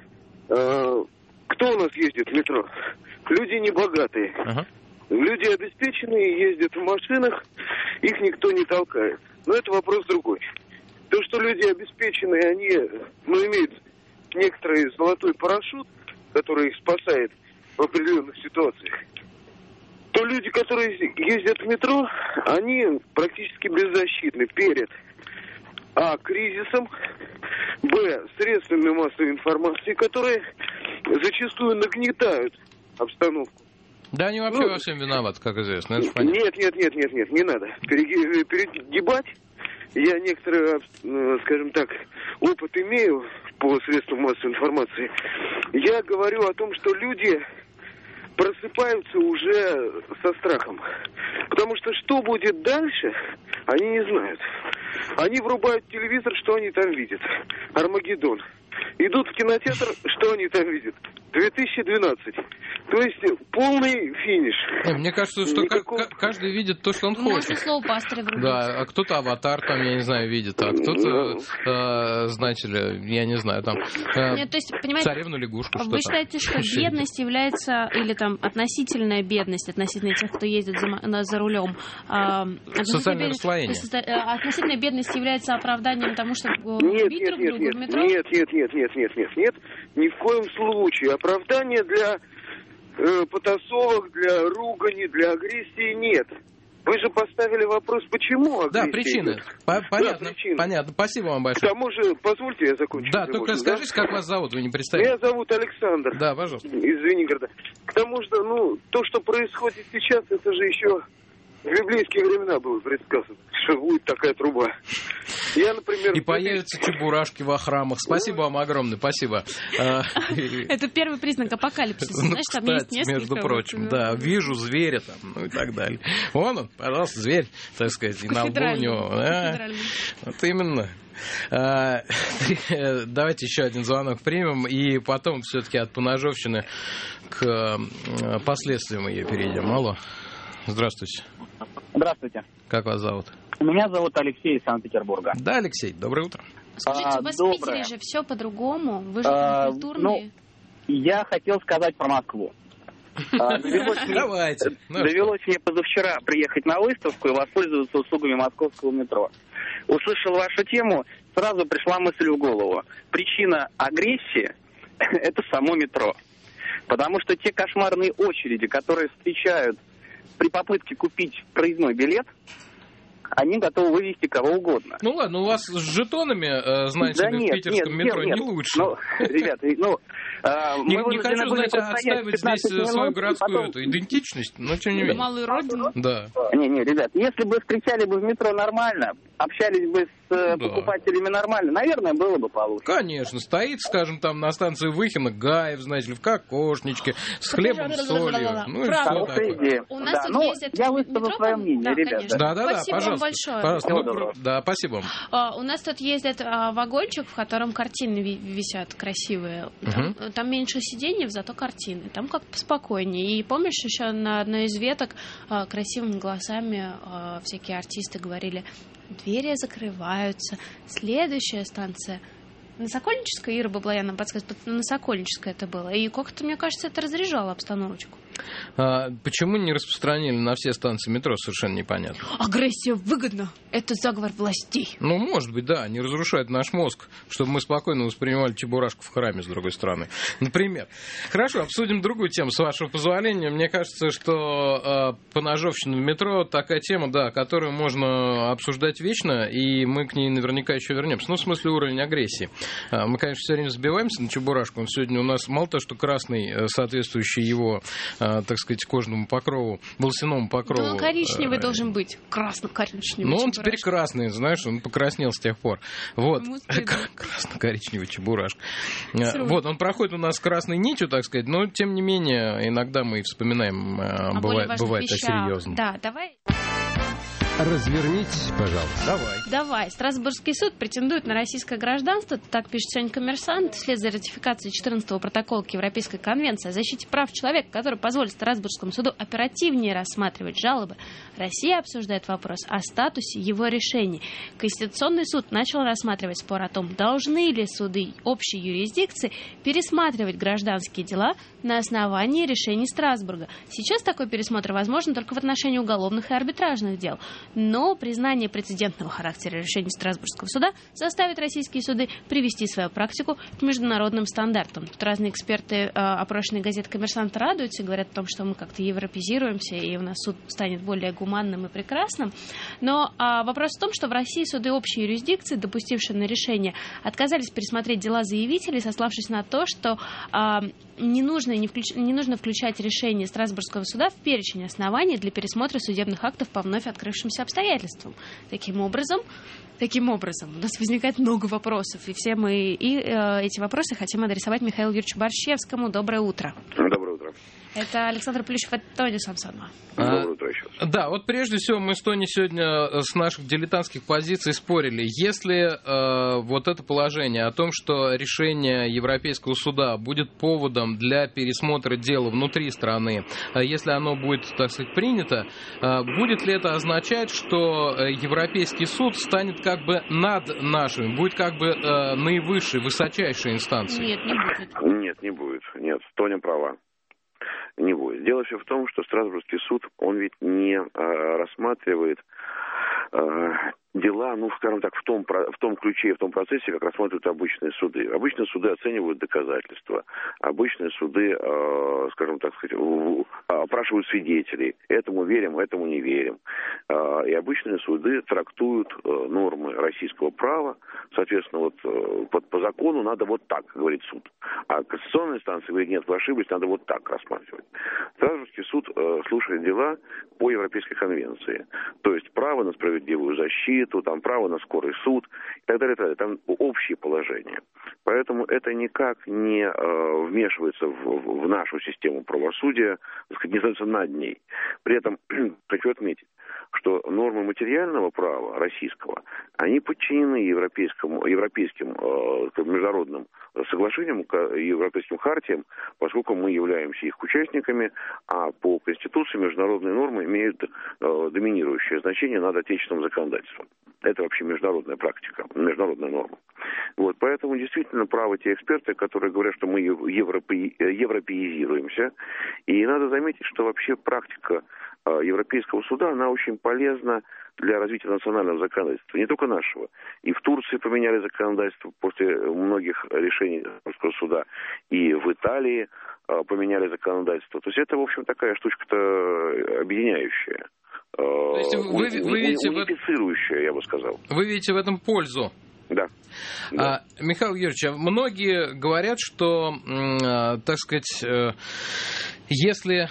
Кто у нас ездит в метро? Люди небогатые. Ага. Люди обеспеченные, ездят в машинах, их никто не толкает. Но это вопрос другой. То, что люди обеспеченные, они ну, имеют некоторый золотой парашют, который их спасает в определенных ситуациях, то люди, которые ездят в метро, они практически беззащитны перед а. кризисом, б. средствами массовой информации, которые зачастую нагнетают обстановку. Да, они вообще ну, во всем виноваты, как известно. Это нет, нет, нет, нет, нет, не надо. Перегибать. Я некоторый, скажем так, опыт имею по средствам массовой информации. Я говорю о том, что люди просыпаются уже со страхом. Потому что что будет дальше, они не знают. Они врубают телевизор, что они там видят? Армагеддон. Идут в кинотеатр, что они там видят? две тысячи двенадцать. То есть полный финиш. Мне кажется, что Никакого... каждый видит то, что он хочет. Можно слово пастыря врубить. Да, а кто-то «Аватар» там, я не знаю, видит, а кто-то, э, знаете ли, я не знаю, там э, Нет, то есть, понимаете, царевну-лягушку. Вы считаете, что бедность является, или там относительная бедность, относительно тех, кто ездит за, за рулем, э, социальное расслоение. Относительная бедность является оправданием тому, что нет, бить нет, друг нет, друга нет, в метро? Нет, нет, нет, нет, нет, нет, нет, ни в коем случае. Оправдание для э, потасовок, для ругани, для агрессии нет. Вы же поставили вопрос, почему агрессия? Да, причины. По- понятно, да, причины. Понятно. Спасибо вам большое. К тому же, позвольте, я закончу. Да, только можно, скажите, да? Как вас зовут, вы не представили. Меня зовут Александр. Да, пожалуйста. Из Звенигорода. К тому же, ну, то, что происходит сейчас, это же еще в библейские времена было предсказано, что будет такая труба. Я, например... И появятся чебурашки во храмах. Спасибо вам огромное, спасибо. Это первый признак апокалипсиса. Знаешь, там есть несколько. Между прочим, да, вижу зверя там, ну и так далее. Вон он, пожалуйста, зверь, так сказать, и на лбу у него. Вот именно. Давайте еще один звонок примем, и потом все-таки от поножовщины к последствиям ее перейдем. Алло. Здравствуйте. Здравствуйте. Как вас зовут? Меня зовут Алексей из Санкт-Петербурга. Да, Алексей, доброе утро. Скажите, а, у вас доброе. в Питере же все по-другому. Вы же а, культурные. Ну, я хотел сказать про Москву. Давайте. Довелось мне позавчера приехать на выставку и воспользоваться услугами московского метро. Услышал вашу тему, сразу пришла мысль в голову. Причина агрессии – это само метро. Потому что те кошмарные очереди, которые встречают при попытке купить проездной билет, они готовы вывести кого угодно. Ну ладно, у вас с жетонами, э, знаете, да ли, нет, в питерском нет, метро нет, не лучше. Ну, ребята, ну... Э, не мы не хочу, знаете, отстаивать здесь минут, свою городскую потом... эту идентичность, но тем не менее. Малую родину? Да. Не-не, ребят, если бы встречали бы в метро нормально, общались бы с э, да. покупателями нормально, наверное, было бы получше. Конечно, стоит, скажем, там на станции Выхино Гаев, знаете ли, в кокошничке, с хлебом, солью. Ну и что такое. У нас да, тут ну, ездят я выскажу свое мнение, да, ребята. Да-да-да, спасибо пожалуйста. вам большое. Пожалуйста. Ну, да, спасибо вам. А, у нас тут ездит а, вагончик, в котором картины висят красивые. Там, угу. там меньше сидений, зато картины. Там как поспокойнее. И помнишь, еще на одной из веток а, красивыми голосами а, всякие артисты говорили: двери закрываются, следующая станция. На Сокольнической, Ира Баблоян нам подсказывает, на Сокольнической это было. И как-то, мне кажется, это разряжало обстановочку. А почему не распространили на все станции метро, совершенно непонятно. Агрессия выгодна. Это заговор властей. Ну, может быть, да. Они разрушают наш мозг, чтобы мы спокойно воспринимали чебурашку в храме, с другой стороны. Например. Хорошо, обсудим другую тему, с вашего позволения. Мне кажется, что э, поножовщина в метро такая тема, да, которую можно обсуждать вечно, и мы к ней наверняка еще вернемся. Ну, в смысле, уровень агрессии. Э, мы, конечно, все время сбиваемся на чебурашку. Он сегодня у нас мало того, что красный, соответствующий его, так сказать, кожному покрову, волосяному покрову. Да, он коричневый э, должен быть, красно-коричневый. Ну, он чебурашка. Теперь красный, знаешь, он покраснел с тех пор. Вот, красно-коричневый чебурашка. Вот, он проходит у нас красной нитью, так сказать, но, тем не менее, иногда мы и вспоминаем, а бывает, бывает о серьезном. Да, давай... Развернитесь, пожалуйста. Давай. Давай. Страсбургский суд претендует на российское гражданство, так пишет сегодня «Коммерсант», вслед за ратификацией четырнадцатого протокола к Европейской конвенции о защите прав человека, который позволит Страсбургскому суду оперативнее рассматривать жалобы. Россия обсуждает вопрос о статусе его решений. Конституционный суд начал рассматривать спор о том, должны ли суды общей юрисдикции пересматривать гражданские дела на основании решений Страсбурга. Сейчас такой пересмотр возможен только в отношении уголовных и арбитражных дел. Но признание прецедентного характера решений Страсбургского суда заставит российские суды привести свою практику к международным стандартам. Тут разные эксперты, опрошенные газетой «Коммерсант», радуются, говорят о том, что мы как-то европезируемся, и у нас суд станет более гуманным и прекрасным. Но а, вопрос в том, что в России суды общей юрисдикции, допустившие на решение, отказались пересмотреть дела заявителей, сославшись на то, что а, не нужно, не, включ... не нужно включать решение Страсбургского суда в перечень оснований для пересмотра судебных актов по вновь открывшимся обстоятельствам. Таким образом, таким образом, у нас возникает много вопросов, и все мы и, э, эти вопросы хотим адресовать Михаилу Юрьевичу Борщевскому. Доброе утро. Доброе утро. Это Александр Плющев, это Тоня Самсонова. Доброе утро еще. Да, вот прежде всего мы с Тони сегодня с наших дилетантских позиций спорили. Если э, вот это положение о том, что решение Европейского суда будет поводом для пересмотра дела внутри страны, э, если оно будет, так сказать, принято, э, будет ли это означать, что Европейский суд станет как бы над нашим, будет как бы э, наивысшей, высочайшей инстанцией? Нет, не будет. Нет, не будет. Нет, Тоня права. Не будет. Дело все в том, что Страсбургский суд, он ведь не э, рассматривает э, дела, ну, скажем так, в том, в том ключе, в том процессе, как рассматривают обычные суды. Обычные суды оценивают доказательства. Обычные суды, э, скажем так сказать, опрашивают свидетелей. Этому верим, этому не верим. Э, и обычные суды трактуют э, нормы российского права. Соответственно, вот э, по, по закону надо вот так, говорит суд. А кассационная инстанция говорит, нет, вы ошиблись, надо вот так рассматривать. Страсбургский суд э, слушает дела по Европейской конвенции. То есть право на справедливую защиту, там право на скорый суд и так далее, и так далее. Там общие положения. Поэтому это никак не э, вмешивается в, в нашу систему правосудия, так сказать, не становится над ней. При этом хочу отметить, что нормы материального права российского, они подчинены европейскому, европейским э, международным соглашениям, европейским хартиям, поскольку мы являемся их участниками, а по Конституции международные нормы имеют э, доминирующее значение над отечественным законодательством. Это вообще международная практика, международная норма. Вот, поэтому действительно правы те эксперты, которые говорят, что мы европе... европеизируемся. И надо заметить, что вообще практика э, Европейского суда, она очень полезна для развития национального законодательства, не только нашего. И в Турции поменяли законодательство после многих решений Европейского суда, и в Италии э, поменяли законодательство. То есть это, в общем, такая штучка-то объединяющая. То есть вы, вы, вы видите унифицирующая, я бы сказал. Вы видите в этом пользу? Да. Да. А, Михаил Юрьевич, а многие говорят, что, э, так сказать, э, если э,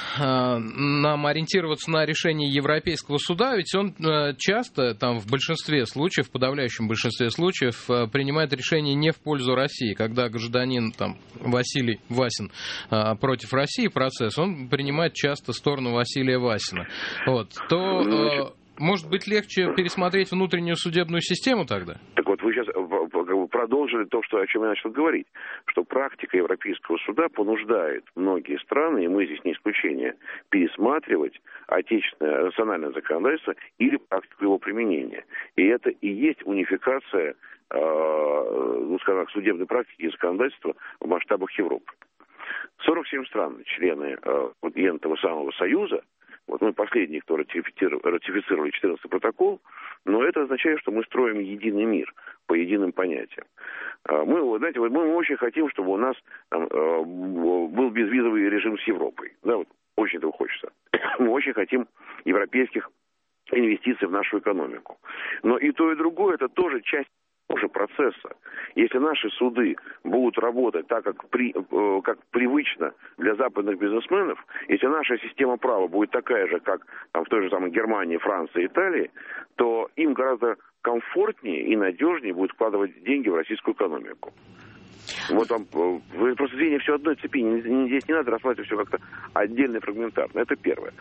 нам ориентироваться на решение Европейского суда, ведь он э, часто, там, в большинстве случаев, в подавляющем большинстве случаев, э, принимает решение не в пользу России. Когда гражданин там, Василий Васин э, против России процесс, он принимает часто сторону Василия Васина. Вот, то... Э, Может быть, легче пересмотреть внутреннюю судебную систему тогда? Так вот, вы сейчас продолжили то, что, о чем я начал говорить, что практика Европейского суда понуждает многие страны, и мы здесь не исключение, пересматривать отечественное национальное законодательство или практику его применения. И это и есть унификация, э, ну, скажем так, судебной практики и законодательства в масштабах Европы. сорок семь стран, члены э, вот, этого самого Союза. Вот мы последние, кто ратифицировали четырнадцатый протокол, но это означает, что мы строим единый мир по единым понятиям. Мы, знаете, мы очень хотим, чтобы у нас там, был безвизовый режим с Европой. Да, вот очень этого хочется. Мы очень хотим европейских инвестиций в нашу экономику. Но и то, и другое, это тоже часть того же процесса. Если наши суды будут работать так, как, при, э, как привычно для западных бизнесменов, если наша система права будет такая же, как там, в той же самой Германии, Франции, Италии, то им гораздо комфортнее и надежнее будет вкладывать деньги в российскую экономику. Вот вам, вы просто звенья все одной цепи, здесь не надо рассматривать все как-то отдельно и фрагментарно. Это первое.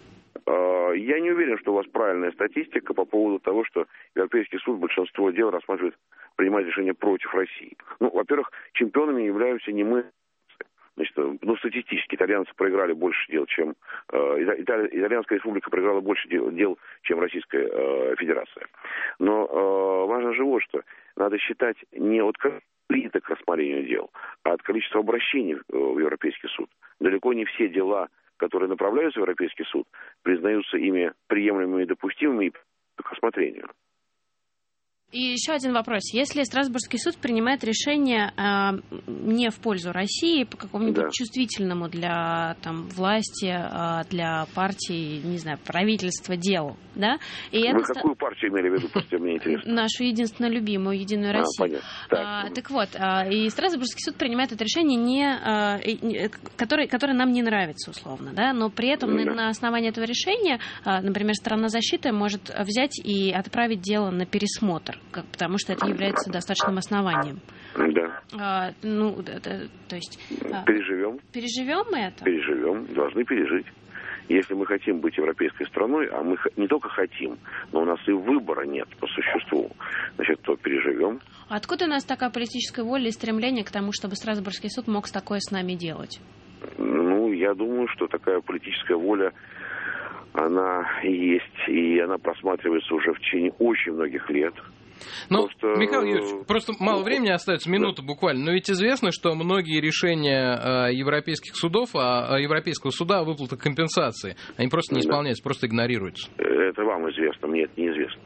Я не уверен, что у вас правильная статистика по поводу того, что Европейский суд большинство дел рассматривает, принимает решения против России. Ну, во-первых, чемпионами являемся не мы. Значит, ну, статистически итальянцы проиграли больше дел, чем... Э, Итали, Итальянская республика проиграла больше дел, дел чем Российская э, Федерация. Но э, важно же вот что. Надо считать не от количества к рассмотрению дел, а от количества обращений в Европейский суд. Далеко не все дела, которые направляются в Европейский суд, признаются ими приемлемыми и допустимыми к рассмотрению. И еще один вопрос. Если Страсбургский суд принимает решение э, не в пользу России по какому-нибудь да. чувствительному для там, власти, э, для партии, не знаю, правительства делу, да? И Вы это какую партию имели в виду, просто мне интересно? Нашу единственно любимую, Единую Россию. А, понятно. Так. А, так вот, а, и Страсбургский суд принимает это решение, не, а, не, которое, которое нам не нравится, условно, да? Но при этом да. на, на основании этого решения, а, например, сторона защиты может взять и отправить дело на пересмотр, как, потому что это является достаточным основанием. Да. А, ну, это, то есть... Переживем. Переживем мы это? Переживем, должны пережить. Если мы хотим быть европейской страной, а мы не только хотим, но у нас и выбора нет по существу, значит, то переживем. А откуда у нас такая политическая воля и стремление к тому, чтобы Страсбургский суд мог такое с нами делать? Ну, я думаю, что такая политическая воля, она есть, и она просматривается уже в течение очень многих лет. Ну, просто... Михаил Юрьевич, просто мало времени остается, минута да. буквально. Но ведь известно, что многие решения э, европейских судов, а, э, Европейского суда о выплатах компенсации, они просто не да. исполняются, просто игнорируются. Это вам известно, мне это неизвестно.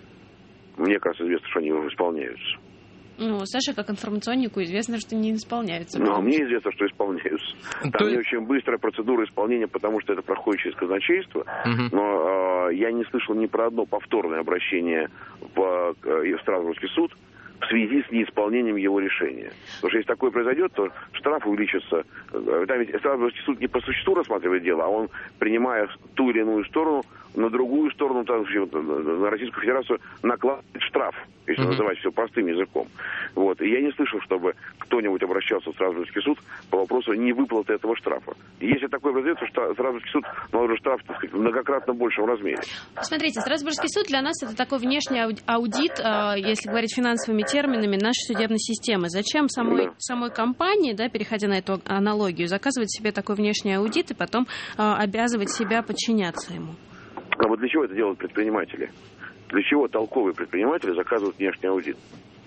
Мне кажется, известно, что они исполняются. Ну, Саше, как информационнику, известно, что не исполняются. Ну, а мне известно, что исполняются. Там То... не очень быстрая процедура исполнения, потому что это проходит через казначейство. Угу. Но э, я не слышал ни про одно повторное обращение в, э, в Страсбургский суд в связи с неисполнением его решения. Потому что если такое произойдет, то штраф увеличится. Там ведь Страсбургский суд не по существу рассматривает дело, а он, принимая ту или иную сторону, на другую сторону, там, на Российскую Федерацию, накладывает штраф, если mm-hmm. называть все простым языком. Вот. И я не слышал, чтобы кто-нибудь обращался в Страсбургский суд по вопросу невыплаты этого штрафа. Если такое произойдет, то Страсбургский суд наложит штраф, так сказать, в многократно большем размере. Смотрите, Страсбургский суд для нас это такой внешний аудит, если говорить финансовыми терминами, нашей судебной системы. Зачем самой, да. самой компании, да, переходя на эту аналогию, заказывать себе такой внешний аудит и потом обязывать себя подчиняться ему? А вот для чего это делают предприниматели? Для чего толковые предприниматели заказывают внешний аудит?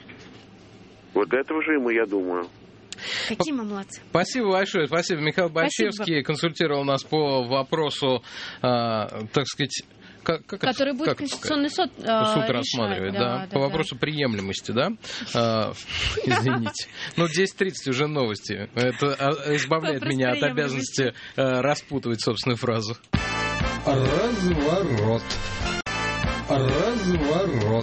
Вот для этого же ему, я думаю. Какие мы молодцы. Спасибо большое. Спасибо. Михаил Бачевский консультировал нас по вопросу, э, так сказать... Как, как который это, будет как Конституционный суд, э, суд рассматривать, да, да, да, по да, вопросу да. приемлемости, да? А, извините. Ну, десять тридцать уже новости. Это избавляет меня от обязанности распутывать собственную фразу. Разворот. Разворот.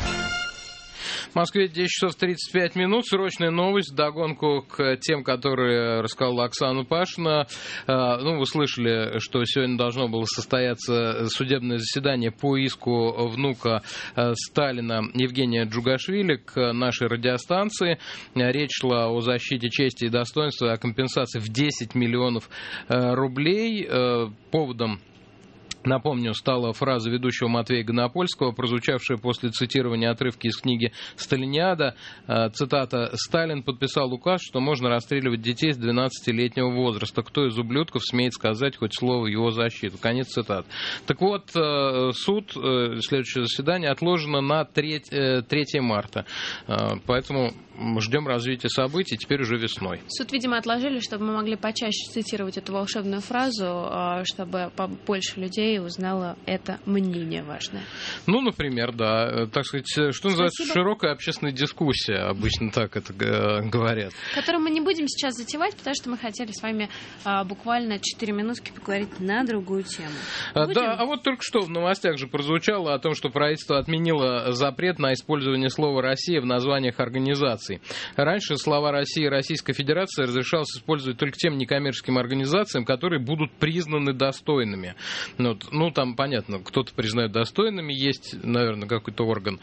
В Москве десять часов тридцать пять минут. Срочная новость вдогонку к тем, которые рассказала Оксана Пашина. Ну, вы слышали, что сегодня должно было состояться судебное заседание по иску внука Сталина Евгения Джугашвили к нашей радиостанции. Речь шла о защите чести и достоинства, о компенсации в десять миллионов рублей. Поводом, напомню, стала фраза ведущего Матвея Гонопольского, прозвучавшая после цитирования отрывки из книги «Сталиниада». Цитата: «Сталин подписал указ, что можно расстреливать детей с двенадцатилетнего возраста. Кто из ублюдков смеет сказать хоть слово в его защиту?» Конец цитаты. Так вот, суд, следующее заседание отложено на третье марта. Поэтому ждем развития событий, теперь уже весной. Суд, видимо, отложили, чтобы мы могли почаще цитировать эту волшебную фразу, чтобы побольше людей узнало это мнение важное. Ну, например, да. Так сказать, что Спасибо. Называется широкая общественная дискуссия, обычно так это говорят. Которую мы не будем сейчас затевать, потому что мы хотели с вами а, буквально четыре минутки поговорить на другую тему. А, да, а вот только что в новостях же прозвучало о том, что правительство отменило запрет на использование слова «Россия» в названиях организаций. Раньше слова «Россия» и «Российская Федерация» разрешалось использовать только тем некоммерческим организациям, которые будут признаны достойными. Ну, ну там, понятно, кто-то признает достойными, есть, наверное, какой-то орган...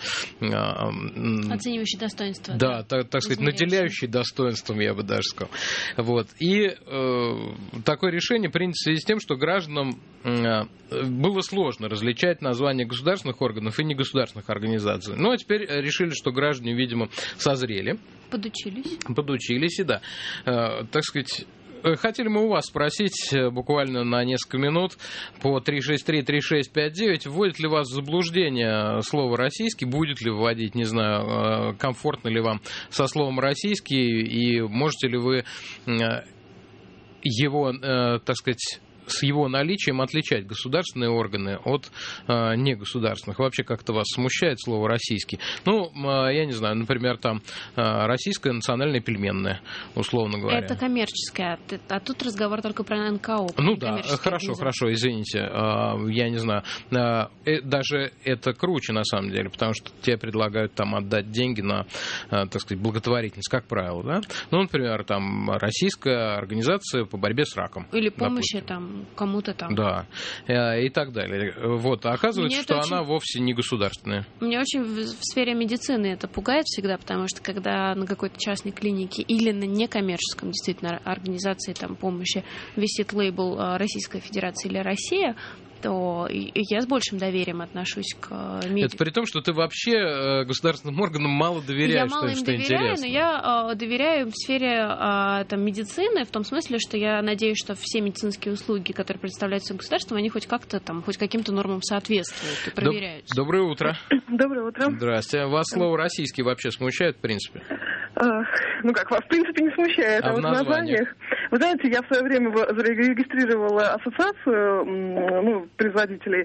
Оценивающий достоинство. Да, да? Так, так сказать, наделяющий достоинством, я бы даже сказал. Вот. И э, такое решение принято в связи с тем, что гражданам э, было сложно различать названия государственных органов и негосударственных организаций. Ну, а теперь решили, что граждане, видимо, созрели. Подучились. Подучились, и да. Э, так сказать... Хотели мы у вас спросить буквально на несколько минут по три шесть три три шесть пять девять, вводит ли вас в заблуждение слово «российский», будет ли вводить, не знаю, комфортно ли вам со словом «российский», и можете ли вы его, так сказать, с его наличием отличать государственные органы от э, негосударственных? Вообще как-то вас смущает слово «российский»? Ну, э, я не знаю, например, там э, российская национальная пельменная, условно говоря. Это коммерческая, а тут разговор только про эн ка о. Ну да, хорошо, хорошо, извините, э, я не знаю. Э, даже это круче, на самом деле, потому что тебе предлагают там отдать деньги на, э, так сказать, благотворительность, как правило, да? Ну, например, там российская организация по борьбе с раком. Или помощи там кому-то там. Да, и так далее. Вот, а оказывается, Меня что очень... она вовсе не государственная. Меня очень в, в сфере медицины это пугает всегда, потому что когда на какой-то частной клинике или на некоммерческом действительно организации там помощи висит лейбл Российская Федерация или Россия, то я с большим доверием отношусь к медикам. Это при том, что ты вообще государственным органам мало доверяешь. Я мало им что доверяю, интересно. но я э, доверяю в сфере э, там, медицины, в том смысле, что я надеюсь, что все медицинские услуги, которые представляются государством, они хоть как-то там, хоть каким-то нормам соответствуют и проверяются. Доб- Доброе утро. Доброе утро. Здравствуйте. Вас слово «российский» вообще смущает, в принципе? А, ну как, вас в принципе не смущает, а, а вот в названиях. Вы знаете, я в свое время зарегистрировала ассоциацию ну, производителей,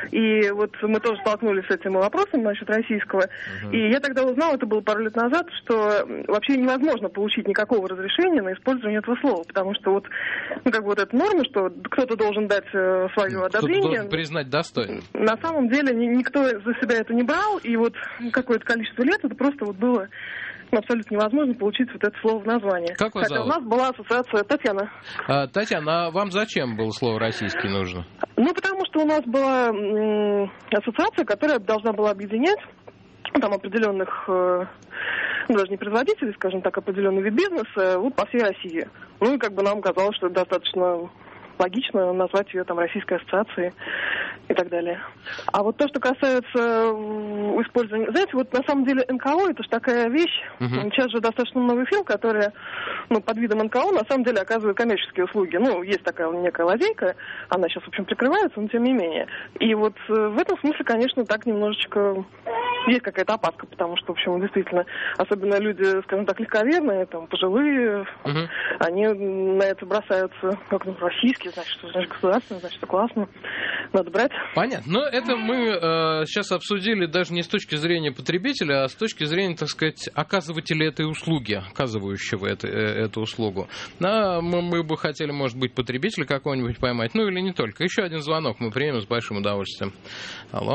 и вот мы тоже столкнулись с этим вопросом насчет российского. Uh-huh. И я тогда узнала, это было пару лет назад, что вообще невозможно получить никакого разрешения на использование этого слова, потому что вот, ну как бы вот эта норма, что кто-то должен дать свое кто-то одобрение. Кто-то должен признать достойным. На самом деле никто за себя это не брал, и вот какое-то количество лет это просто вот было абсолютно невозможно получить вот это слово в названии. Как вас Хотя зовут? у нас была ассоциация Татьяна. А, Татьяна, а вам зачем было слово «российский» нужно? Ну, потому что у нас была м- ассоциация, которая должна была объединять там определенных, э, ну, даже не производителей, скажем так, определенный вид бизнеса вот по всей России. Ну, и как бы нам казалось, что это достаточно логично назвать ее там Российской ассоциацией и так далее. А вот то, что касается использования... Знаете, вот на самом деле эн ка о это же такая вещь. Uh-huh. Сейчас же достаточно много фирм, которые ну, под видом эн ка о на самом деле оказывают коммерческие услуги. Ну, есть такая некая лазейка, она сейчас, в общем, прикрывается, но тем не менее. И вот в этом смысле, конечно, так немножечко есть какая-то опаска, потому что, в общем, действительно, особенно люди, скажем так, легковерные, там, пожилые, uh-huh. они на это бросаются, как, ну, российские, значит, значит, государственные, значит, это классно, надо брать. Понятно. Но это мы э, сейчас обсудили даже не с точки зрения потребителя, а с точки зрения, так сказать, оказывателя этой услуги, оказывающего это, э, эту услугу. А мы, мы бы хотели, может быть, потребителя какого-нибудь поймать, ну или не только. Еще один звонок мы примем с большим удовольствием. Алло.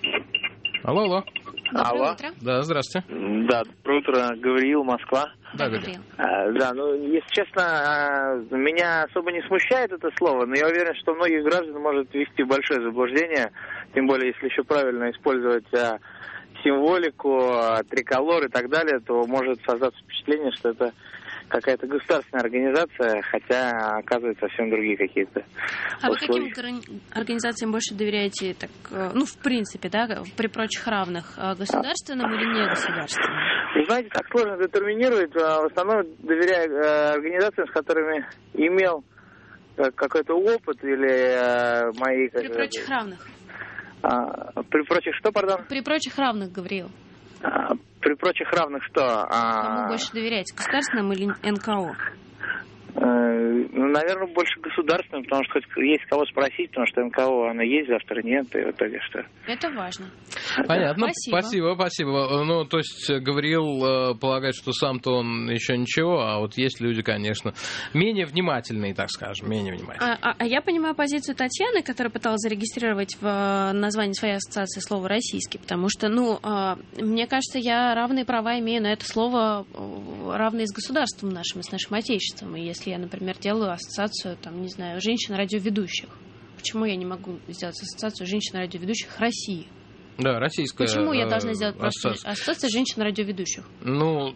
Алло, алло. Доброе Алло. утро. Да, здравствуйте. Да, доброе утро. Гавриил, Москва. Да, Гавриил. А, да, ну, если честно, меня особо не смущает это слово, но я уверен, что многих граждан может ввести в большое заблуждение, тем более, если еще правильно использовать а, символику, а, триколор и так далее, то может создаться впечатление, что это какая-то государственная организация, хотя оказывается совсем другие какие-то А условия. вы каким организациям больше доверяете, так, ну, в принципе, да, при прочих равных, государственным или негосударственным? Вы знаете, так сложно детерминировать. В основном доверяю организациям, с которыми имел какой-то опыт или мои... При прочих равных. А, при прочих что, пардон? При прочих равных, Гавриил. А, при прочих равных что? Кому больше доверяете, государственным или эн ка о? Ну, наверное, больше государственным, потому что хоть есть кого спросить, потому что эн ка о, она есть, завтра нет, и в итоге что? Это важно. Понятно. Спасибо. Спасибо, спасибо. Ну, то есть Гавриил полагает, что сам-то он еще ничего, а вот есть люди, конечно, менее внимательные, так скажем, менее внимательные. А, а я понимаю позицию Татьяны, которая пыталась зарегистрировать в названии своей ассоциации слово «российский», потому что, ну, мне кажется, я равные права имею на это слово, равные с государством нашим, с нашим отечеством. И если я, например, делаю ассоциацию, там, не знаю, женщин-радиоведущих, почему я не могу сделать ассоциацию женщин-радиоведущих России? Да, российская. Почему я должна сделать просто ассоциация, ассоциация женщин-радиоведущих? Ну,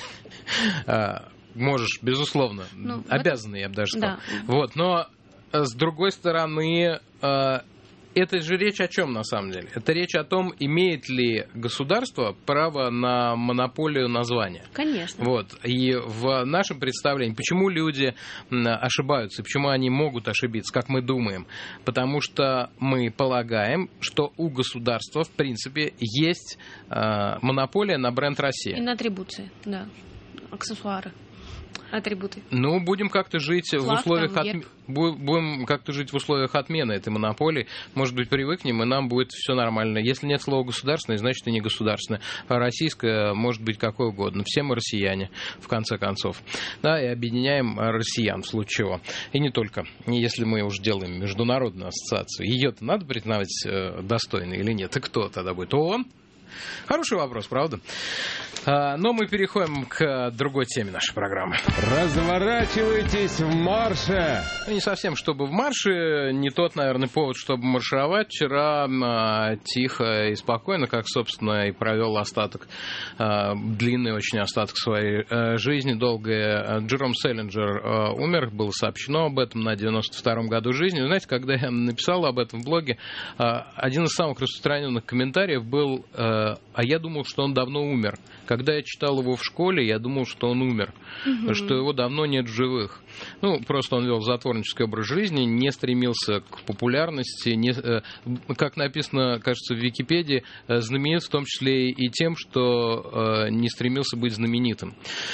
можешь, безусловно, ну, обязаны, вот, я бы даже сказал. Да. Вот, но с другой стороны, это же речь о чем на самом деле? Это речь о том, имеет ли государство право на монополию названия. Конечно. Вот. И в нашем представлении, почему люди ошибаются, почему они могут ошибиться, как мы думаем? Потому что мы полагаем, что у государства, в принципе, есть э, монополия на бренд «Россия». И на атрибуции, да, аксессуары. атрибуты? Ну, будем как-то жить Флаг, в условиях там, от... будем как-то жить в условиях отмены этой монополии. Может быть, привыкнем, и нам будет все нормально. Если нет слова государственное, значит и не государственное. А российское может быть какое угодно. Все мы россияне, в конце концов. Да, и объединяем россиян в случае чего. И не только. Если мы уж делаем международную ассоциацию, ее-то надо признавать достойной или нет? И кто тогда будет? ООН? Хороший вопрос, правда? А, но мы переходим к другой теме нашей программы. Разворачивайтесь в марше! Ну, не совсем, чтобы в марше, не тот, наверное, повод, чтобы маршировать. Вчера а, тихо и спокойно, как, собственно, и провел остаток, а, длинный очень остаток своей а, жизни, долгой. Джером Селлинджер а, умер, было сообщено об этом на девяносто втором году жизни. Вы знаете, когда я написал об этом в блоге, а, один из самых распространенных комментариев был: а, а я думал, что он давно умер. Когда я читал его в школе, я думал, что он умер, mm-hmm. что его давно нет в живых. Ну, просто он вел затворнический образ жизни, не стремился к популярности, не, как написано, кажется, в Википедии, знаменит в том числе и тем, что не стремился быть знаменитым.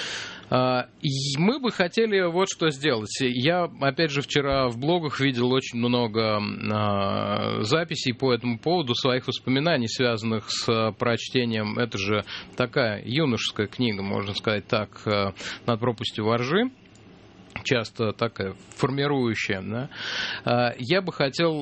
Мы бы хотели вот что сделать. Я, опять же, вчера в блогах видел очень много э, записей по этому поводу, своих воспоминаний, связанных с прочтением. Это же такая юношеская книга, можно сказать так, э, «Над пропастью воржи». Часто такая формирующая, да? Я бы хотел,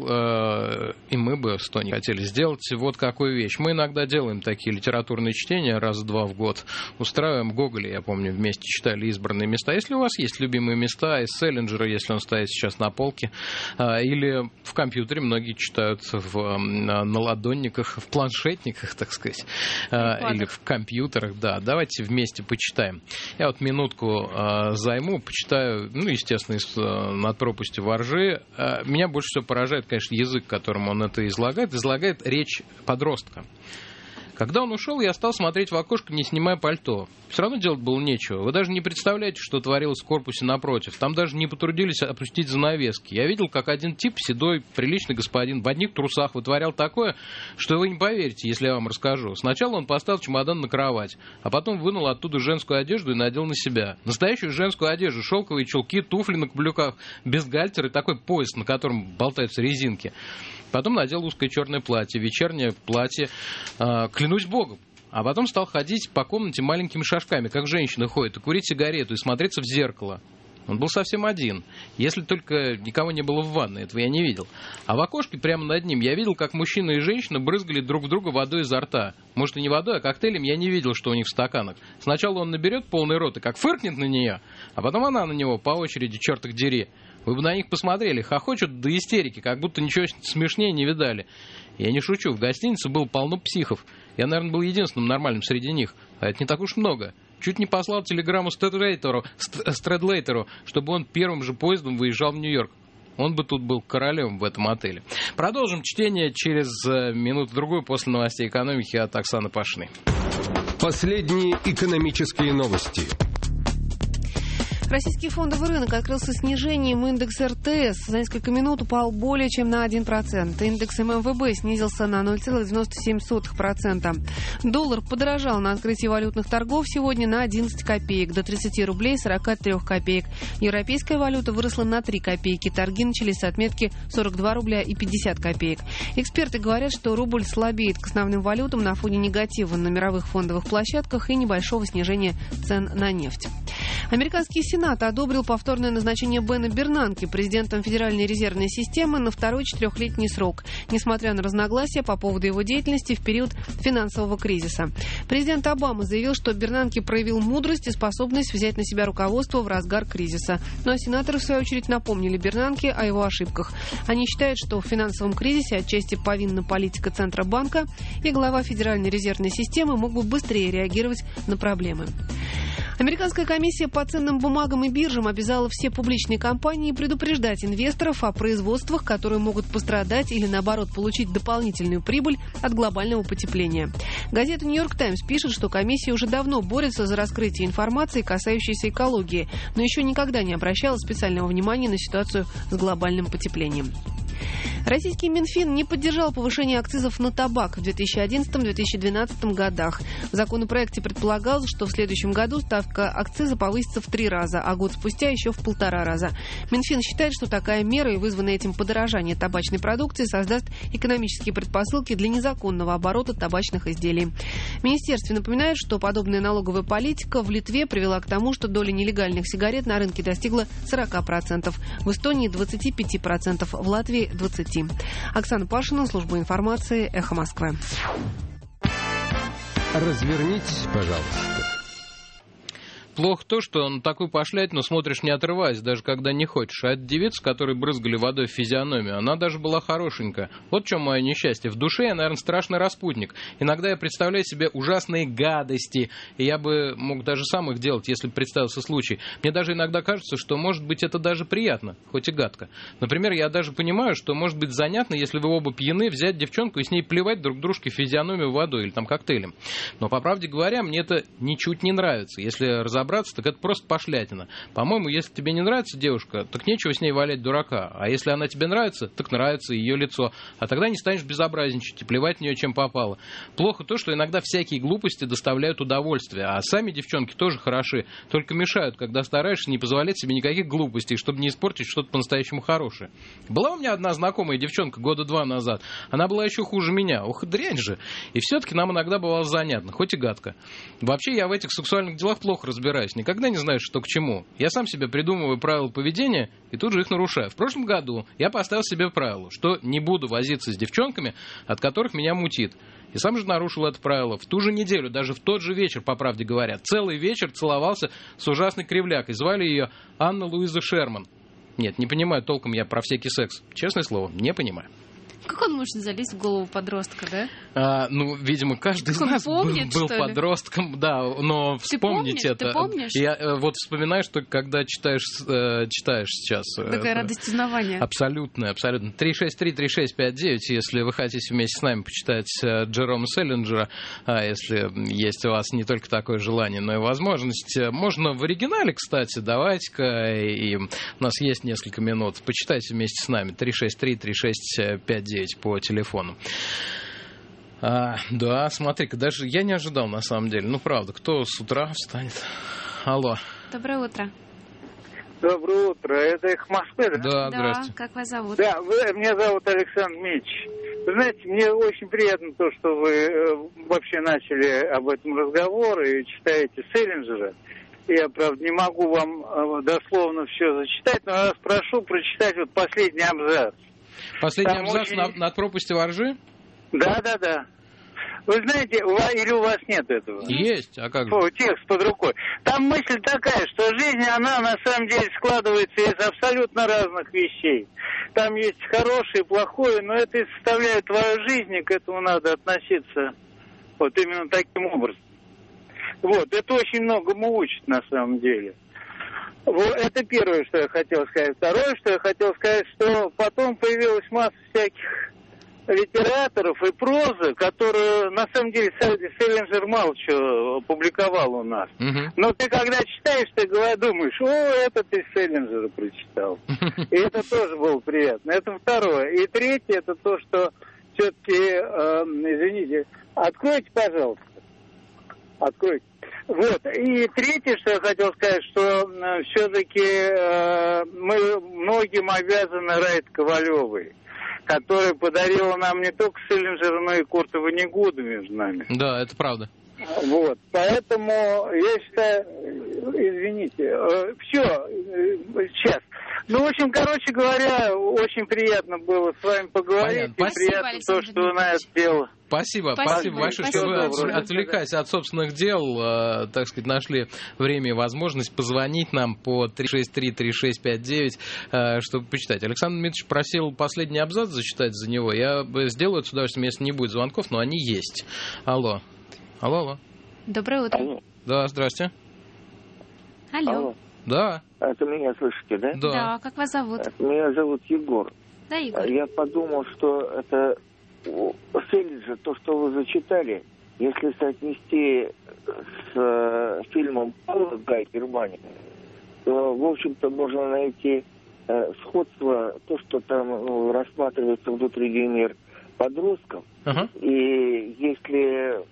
и мы бы с Тони хотели сделать вот какую вещь. Мы иногда делаем такие литературные чтения раз-два в год. Устраиваем Гоголя, я помню, вместе читали «Избранные места». Если у вас есть любимые места, из Селлинджера, если он стоит сейчас на полке, или в компьютере, многие читают в наладонниках, в планшетниках, так сказать, или в компьютерах, да, давайте вместе почитаем. Я вот минутку займу, почитаю. Ну, естественно, из «Над пропастью воржи». Меня больше всего поражает, конечно, язык, которым он это излагает. Излагает речь подростка. Когда он ушел, я стал смотреть в окошко, не снимая пальто. Все равно делать было нечего. Вы даже не представляете, что творилось в корпусе напротив. Там даже не потрудились опустить занавески. Я видел, как один тип, седой, приличный господин, в одних трусах вытворял такое, что вы не поверите, если я вам расскажу. Сначала он поставил чемодан на кровать, а потом вынул оттуда женскую одежду и надел на себя. Настоящую женскую одежду, шелковые чулки, туфли на каблуках, бюстгальтер и такой пояс, на котором болтаются резинки. Потом надел узкое черное платье, вечернее платье, э, клянусь богом. А потом стал ходить по комнате маленькими шажками, как женщина ходит, и курить сигарету, и смотреться в зеркало. Он был совсем один, если только никого не было в ванной, этого я не видел. А в окошке прямо над ним я видел, как мужчина и женщина брызгали друг в друга водой изо рта. Может, и не водой, а коктейлем, я не видел, что у них в стаканах. Сначала он наберет полный рот и как фыркнет на нее, а потом она на него по очереди, черт их дери. Вы бы на них посмотрели, хохочут до истерики, как будто ничего смешнее не видали. Я не шучу, в гостинице было полно психов. Я, наверное, был единственным нормальным среди них, а это не так уж много. Чуть не послал телеграмму Стрэдлейтеру, Стрэдлейтеру, чтобы он первым же поездом выезжал в Нью-Йорк. Он бы тут был королем в этом отеле. Продолжим чтение через минуту-другую после новостей экономики от Оксаны Пашиной. Последние экономические новости. Российский фондовый рынок открылся снижением индекса эр тэ эс. За несколько минут упал более чем на один процент. Индекс эм эм вэ бэ снизился на ноль целых девяносто семь сотых процента. Доллар подорожал на открытии валютных торгов сегодня на одиннадцать копеек, до тридцати рублей сорок три копеек. Европейская валюта выросла на три копейки. Торги начались с отметки сорок два рубля и пятьдесят копеек. Эксперты говорят, что рубль слабеет к основным валютам на фоне негатива на мировых фондовых площадках и небольшого снижения цен на нефть. Американский Сенат одобрил повторное назначение Бена Бернанке президентом Федеральной резервной системы на второй четырехлетний срок, несмотря на разногласия по поводу его деятельности в период финансового кризиса. Президент Обама заявил, что Бернанке проявил мудрость и способность взять на себя руководство в разгар кризиса. Ну а сенаторы, в свою очередь, напомнили Бернанке о его ошибках. Они считают, что в финансовом кризисе отчасти повинна политика Центробанка, и глава Федеральной резервной системы мог бы быстрее реагировать на проблемы. Американская комиссия по ценным бумагам и биржам обязала все публичные компании предупреждать инвесторов о производствах, которые могут пострадать или, наоборот, получить дополнительную прибыль от глобального потепления. Газета «Нью-Йорк Таймс» пишет, что комиссия уже давно борется за раскрытие информации, касающейся экологии, но еще никогда не обращала специального внимания на ситуацию с глобальным потеплением. Российский Минфин не поддержал повышение акцизов на табак в две тысячи одиннадцатом — две тысячи двенадцатом годах. В законопроекте предполагалось, что в следующем году ставка акциза повысится в три раза, а год спустя еще в полтора раза. Минфин считает, что такая мера и вызванное этим подорожание табачной продукции создаст экономические предпосылки для незаконного оборота табачных изделий. В министерстве напоминают, что подобная налоговая политика в Литве привела к тому, что доля нелегальных сигарет на рынке достигла сорок процентов, в Эстонии двадцать пять процентов, в Латвии двадцать процентов. Оксана Пашина, служба информации, Эхо Москвы. Развернитесь, пожалуйста. Плохо то, что на такую пошлятину смотришь, не отрываясь, даже когда не хочешь. А эта девица, которой брызгали водой в физиономию, она даже была хорошенькая. Вот в чем мое несчастье. В душе я, наверное, страшный распутник. Иногда я представляю себе ужасные гадости, и я бы мог даже сам их делать, если бы представился случай. Мне даже иногда кажется, что, может быть, это даже приятно, хоть и гадко. Например, я даже понимаю, что может быть занятно, если вы оба пьяны, взять девчонку и с ней плевать друг дружке в физиономию водой или там коктейлем. Но, по правде говоря, мне это ничуть не нравится. Если разобраться, браться, так это просто пошлятина. По-моему, если тебе не нравится девушка, так нечего с ней валять дурака. А если она тебе нравится, так нравится ее лицо. А тогда не станешь безобразничать и плевать в нее, чем попало. Плохо то, что иногда всякие глупости доставляют удовольствие. А сами девчонки тоже хороши, только мешают, когда стараешься не позволять себе никаких глупостей, чтобы не испортить что-то по-настоящему хорошее. Была у меня одна знакомая девчонка года два назад. Она была еще хуже меня. Ох, дрянь же. И все-таки нам иногда бывало занятно, хоть и гадко. Вообще, я в этих сексуальных делах плохо разбираюсь. Никогда не знаешь, что к чему. Я сам себе придумываю правила поведения и тут же их нарушаю. В прошлом году я поставил себе правило, что не буду возиться с девчонками, от которых меня мутит. И сам же нарушил это правило. В ту же неделю, даже в тот же вечер, по правде говоря, целый вечер целовался с ужасной кривлякой. Звали ее Анна Луиза Шерман. Нет, не понимаю толком я про всякий секс. Честное слово, не понимаю. Как он может залезть в голову подростка, да? А, ну, видимо, каждый из нас помнит, был, был подростком, да, но Ты вспомнить помнишь? это... Ты помнишь? Я э, вот вспоминаю, что когда читаешь, э, читаешь сейчас... Э, Такая радость узнавания. Абсолютно, абсолютно. три шесть три три шесть пять девять, если вы хотите вместе с нами почитать э, Джерома Селлинджера, а если есть у вас не только такое желание, но и возможность, можно в оригинале, кстати, давайте-ка, и у нас есть несколько минут, почитайте вместе с нами. три шесть три три шесть пять девять по телефону. А, да, смотри-ка, даже я не ожидал, на самом деле. Ну, правда, кто с утра встанет? Алло. Доброе утро. Доброе утро. Это их Москвы, да? Да, здрасте. Да, как вас зовут? Да, вы, меня зовут Александр Мич. Вы знаете, мне очень приятно то, что вы э, вообще начали об этом разговор и читаете Селлинджера. Я, правда, не могу вам э, дословно все зачитать, но я вас прошу прочитать вот последний абзац. Последний Там абзац очень... над, над пропастью воржи? Да, да, да. Вы знаете, у вас, или у вас нет этого? Есть, а как же? О, текст под рукой. Там мысль такая, что жизнь, она на самом деле складывается из абсолютно разных вещей. Там есть хорошее и плохое, но это и составляет твою жизнь, и к этому надо относиться вот именно таким образом. Вот, это очень многому учит на самом деле. Вот, это первое, что я хотел сказать. Второе, что я хотел сказать, что потом появилась масса всяких литераторов и прозы, которые, на самом деле, Селлинджер мало чего публиковал у нас. Uh-huh. Но ты, когда читаешь, ты думаешь, о, это ты Селлинджера прочитал. И это тоже было приятно. Это второе. И третье, это то, что все-таки, э, извините, откройте, пожалуйста. Откройте. Вот. И третье, что я хотел сказать, что э, все-таки э, мы многим обязаны Раиде Ковалевой, которая подарила нам не только Селлинджера, но и Курта Воннегута между нами. Да, это правда. Вот. Поэтому я считаю, извините, э, все, э, сейчас. Ну, в общем, короче говоря, очень приятно было с вами поговорить. Понятно. И приятно Спасибо, то, что вы на это дело. Спасибо, спасибо, спасибо большое, спасибо. что вы, отвлекаясь от собственных дел, э, так сказать, нашли время и возможность позвонить нам по три шесть три три шесть пять девять, э, чтобы почитать. Александр Дмитриевич просил последний абзац зачитать за него. Я сделаю это с удовольствием, если не будет звонков, но они есть. Алло. Алло, алло. Доброе утро. Алло. Да, здрасте. Алло. Алло. Да. Это меня слышите, да? Да. Да, как вас зовут? Меня зовут Егор. Да, Егор. Я подумал, что это Селлинджер, то, что вы зачитали, если соотнести с э, фильмом «Паула» Гай Германии, то, в общем-то, можно найти э, сходство, то, что там ну, рассматривается внутренний мир подростков. Uh-huh. И если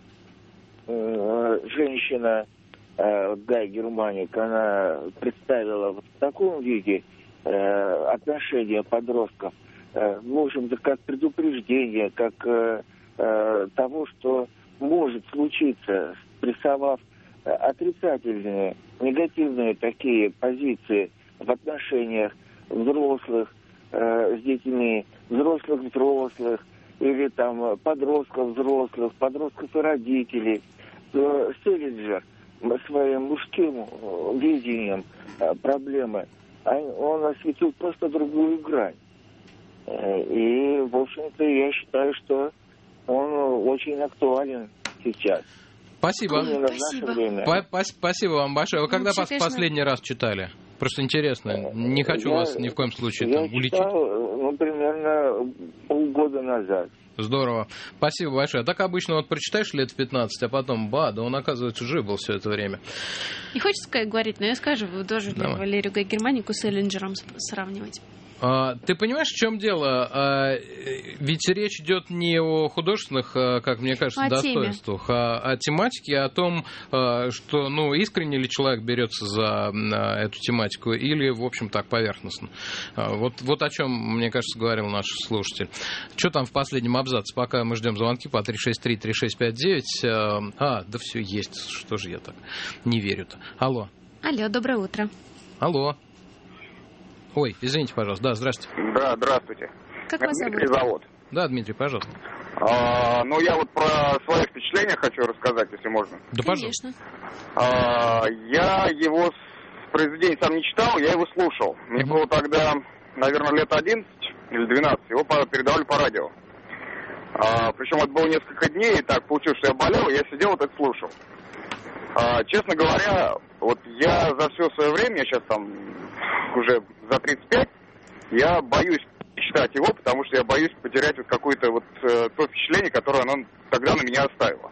э, женщина э, Гай Германик, она представила вот в таком виде э, отношения подростков, э, в общем-то, как предупреждение, как э, э, того, что может случиться, прессовав э, отрицательные, негативные такие позиции в отношениях взрослых э, с детьми, взрослых-взрослых, или там подростков взрослых, подростков и родителей, то Селлинджер своим мужским видением э, проблемы, он осветил просто другую грань. Э, и, в общем-то, я считаю, что он очень актуален сейчас. Спасибо. Спасибо. Спасибо вам большое. Вы когда Ну, пос- последний раз читали? Просто интересно. Не хочу Я- вас ни в коем случае Я там уличить. читал, ну, примерно полгода назад. Здорово. Спасибо большое. Так обычно вот прочитаешь лет в пятнадцать, а потом, ба, да он, оказывается, жив был все это время. Не хочется сказать, говорить, но я скажу, вы тоже Давай. Валерию Гай Германику с Селлинджером сравнивать. А, ты понимаешь, в чем дело? А, ведь речь идет не о художественных, а, как мне кажется, А о теме. достоинствах, а о тематике, о том, а, что, ну, искренне ли человек берется за а, эту тематику или, в общем, так, поверхностно. А, вот, вот о чем, мне кажется, говорил наш слушатель. Что там в последнем абзаце, пока мы ждем звонки по три шесть три три шесть пять девять. А, а, да все есть, что же я так не верю-то. Алло. Алло, доброе утро. Алло. Ой, извините, пожалуйста. Да, здравствуйте. Да, здравствуйте. Как Меня вас Дмитрий зовут? зовут. Да, Дмитрий, пожалуйста. А, ну, я вот про свои впечатления хочу рассказать, если можно. Да, пожалуйста. А, я его с произведения сам не читал, я его слушал. Мне было тогда, наверное, лет одиннадцать или двенадцать. Его по- передавали по радио. А, причем это было несколько дней, и так получилось, что я болел, и я сидел вот это слушал. А, честно говоря, вот я за все свое время, я сейчас там уже за тридцать пять, я боюсь читать его, потому что я боюсь потерять вот какое-то вот э, то впечатление, которое оно тогда на меня оставило.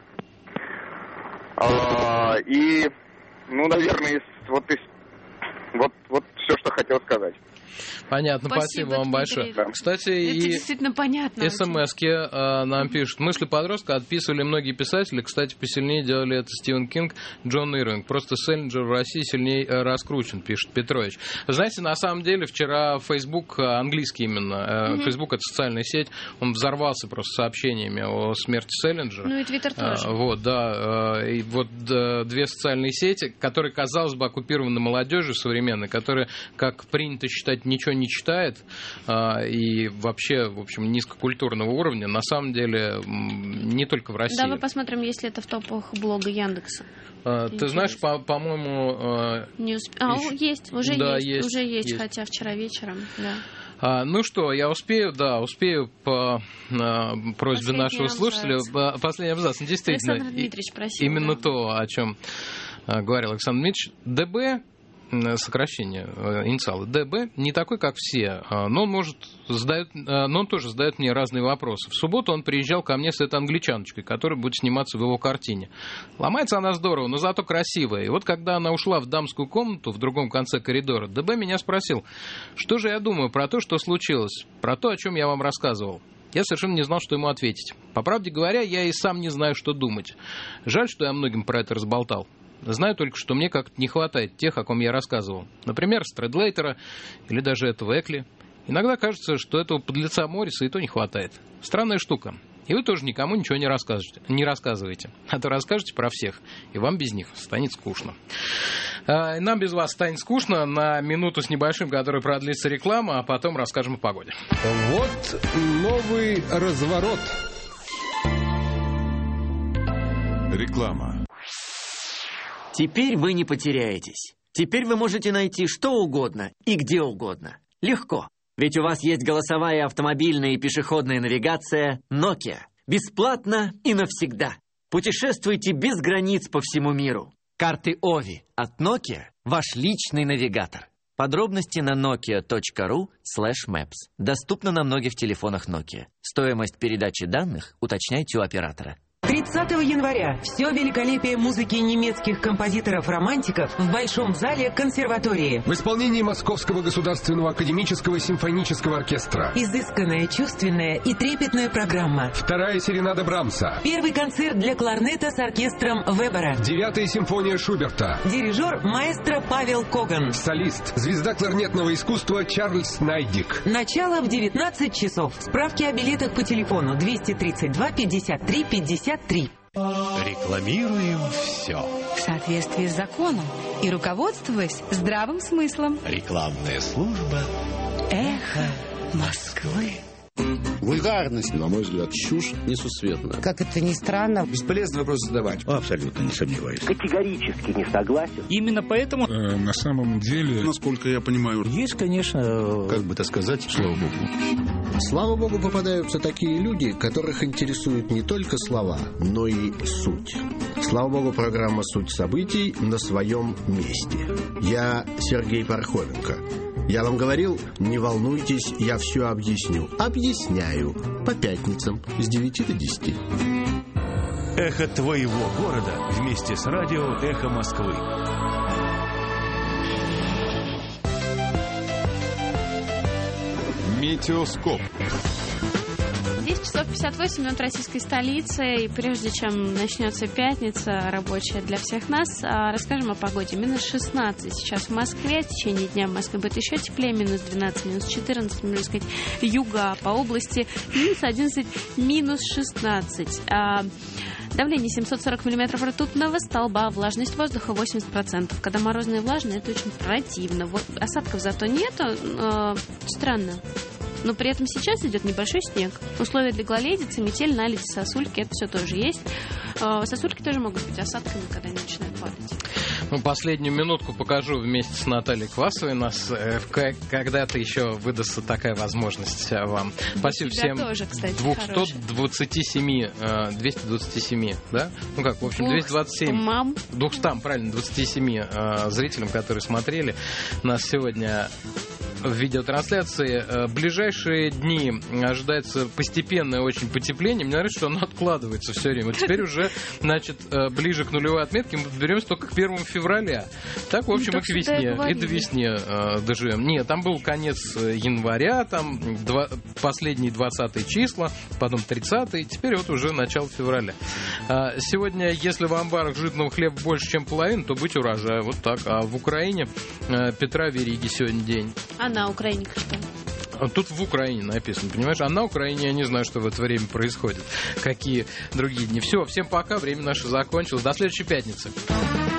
А, и, ну, наверное, из, вот, из, вот, вот все, что хотел сказать. Понятно, спасибо, Спасибо, вам Дмитрий. большое. Кстати, Это и действительно понятно. СМС-ки э, нам пишут. Мысли подростка отписывали многие писатели. Кстати, посильнее делали это Стивен Кинг, Джон Ирвинг. Просто Селлинджер в России сильнее э, раскручен, пишет Петрович. Знаете, на самом деле, вчера Facebook, э, английский именно, э, Мгм. Facebook — это социальная сеть, он взорвался просто сообщениями о смерти Селлинджера. Ну и Твиттер тоже. А, вот, да. а, И вот да, две социальные сети, которые, казалось бы, оккупированы молодежью современной, которые, как принято считать, ничего не читает а, и вообще, в общем, низкокультурного уровня, на самом деле м, не только в России. Давай посмотрим, есть ли это в топах блога Яндекса. А, ты знаешь, по- по-моему... а, Не усп- А, еще- есть, уже Да, есть, есть, уже есть, есть. хотя вчера вечером, да. А, ну что, я успею, да, успею по а, просьбе Последний нашего абзац. слушателя. Ба- Последний абзац. Ну, действительно, Александр и- Дмитриевич просил, именно да. то, о чем а, говорил Александр Дмитриевич. ДБ, м, сокращение, э, инициалы, ДБ, не такой, как все, а, но он может задает, а, но он тоже задает мне разные вопросы. В субботу он приезжал ко мне с этой англичаночкой, которая будет сниматься в его картине. Ломается она здорово, но зато красивая. И вот когда она ушла в дамскую комнату в другом конце коридора, ДБ меня спросил, что же я думаю про то, что случилось, про то, о чем я вам рассказывал. Я совершенно не знал, что ему ответить. По правде говоря, я и сам не знаю, что думать. Жаль, что я многим про это разболтал. Знаю только, что мне как-то не хватает тех, о ком я рассказывал. Например, Стрэдлейтера или даже этого Экли. Иногда кажется, что этого подлеца Морриса и то не хватает. Странная штука. И вы тоже никому ничего не расскажете, не рассказываете. А то расскажете про всех, и вам без них станет скучно. А, нам без вас станет скучно на минуту с небольшим, которая продлится реклама, а потом расскажем о погоде. Вот новый разворот. Реклама. Теперь вы не потеряетесь. Теперь вы можете найти что угодно и где угодно. Легко. Ведь у вас есть голосовая автомобильная и пешеходная навигация Nokia. Бесплатно и навсегда. Путешествуйте без границ по всему миру. Карты Ови от Nokia – ваш личный навигатор. Подробности на nokia точка ру слэш мэпс. Доступно на многих телефонах Nokia. Стоимость передачи данных уточняйте у оператора. тридцатого января все великолепие музыки немецких композиторов-романтиков в Большом зале консерватории. В исполнении Московского государственного академического симфонического оркестра. Изысканная, чувственная и трепетная программа. Вторая серенада Брамса. Первый концерт для кларнета с оркестром Вебера. Девятая симфония Шуберта. Дирижер маэстро Павел Коган. Солист, звезда кларнетного искусства Чарльз Найдик. Начало в девятнадцать часов. Справки о билетах по телефону двести тридцать два пятьдесят три пятьдесят три. Рекламируем все. В соответствии с законом и руководствуясь здравым смыслом. Рекламная служба «Эхо Москвы». Вульгарность, на мой взгляд, чушь несусветная. Как это ни странно. Бесполезно вопрос задавать. Абсолютно не сомневаюсь. Категорически не согласен. Именно поэтому... Э, на самом деле, насколько я понимаю... Есть, конечно... Как бы так сказать, слава богу. Слава богу, попадаются такие люди, которых интересуют не только слова, но и суть. Слава богу, программа «Суть событий» на своем месте. Я Сергей Пархоменко. Я вам говорил, не волнуйтесь, я все объясню. Объясняю. По пятницам с девяти до десяти. Эхо твоего города вместе с радио «Эхо Москвы». Метеоскоп. десять часов пятьдесят восемь минут российской столицы. И прежде чем начнется пятница рабочая для всех нас, расскажем о погоде. Минус шестнадцать сейчас в Москве. В течение дня в Москве будет еще теплее. Минус двенадцать, минус четырнадцать, можно сказать, юга по области. Минус одиннадцать, минус шестнадцать. Давление семьсот сорок миллиметров ртутного столба, влажность воздуха восемьдесят процентов. Когда морозно и влажно, это очень противно. Вот осадков зато нету. Э, странно. Но при этом сейчас идет небольшой снег. Условия для гололедицы, метель, наледь, сосульки, это все тоже есть. Э, сосульки тоже могут быть осадками, когда они начинают падать. Ну, последнюю минутку покажу вместе с Натальей Квасовой. Нас э, когда-то еще выдастся такая возможность э, вам. Спасибо всем тоже, кстати, двухсот двадцати семи, э, двухсот двадцати семи, да? Ну как, в общем, двести двадцать семь. Мам. двухстам, правильно, двадцати семи э, зрителям, которые смотрели нас сегодня в видеотрансляции. В ближайшие дни ожидается постепенное очень потепление. Мне нравится, что оно откладывается все время. Вот теперь уже, значит, ближе к нулевой отметке мы подберемся только к первому февраля. Так, в общем, ну, и к весне. И до весне э, доживем. Нет, там был конец января, там два, последние двадцатые числа, потом тридцатые, теперь вот уже начало февраля. А сегодня, если в амбарах житного хлеба больше, чем половина, то быть урожая. Вот так. А в Украине э, Петра Вериги сегодня день. А на Украине что? Тут в Украине написано, понимаешь? А на Украине я не знаю, что в это время происходит. Какие другие дни. Все, всем пока, время наше закончилось. До следующей пятницы.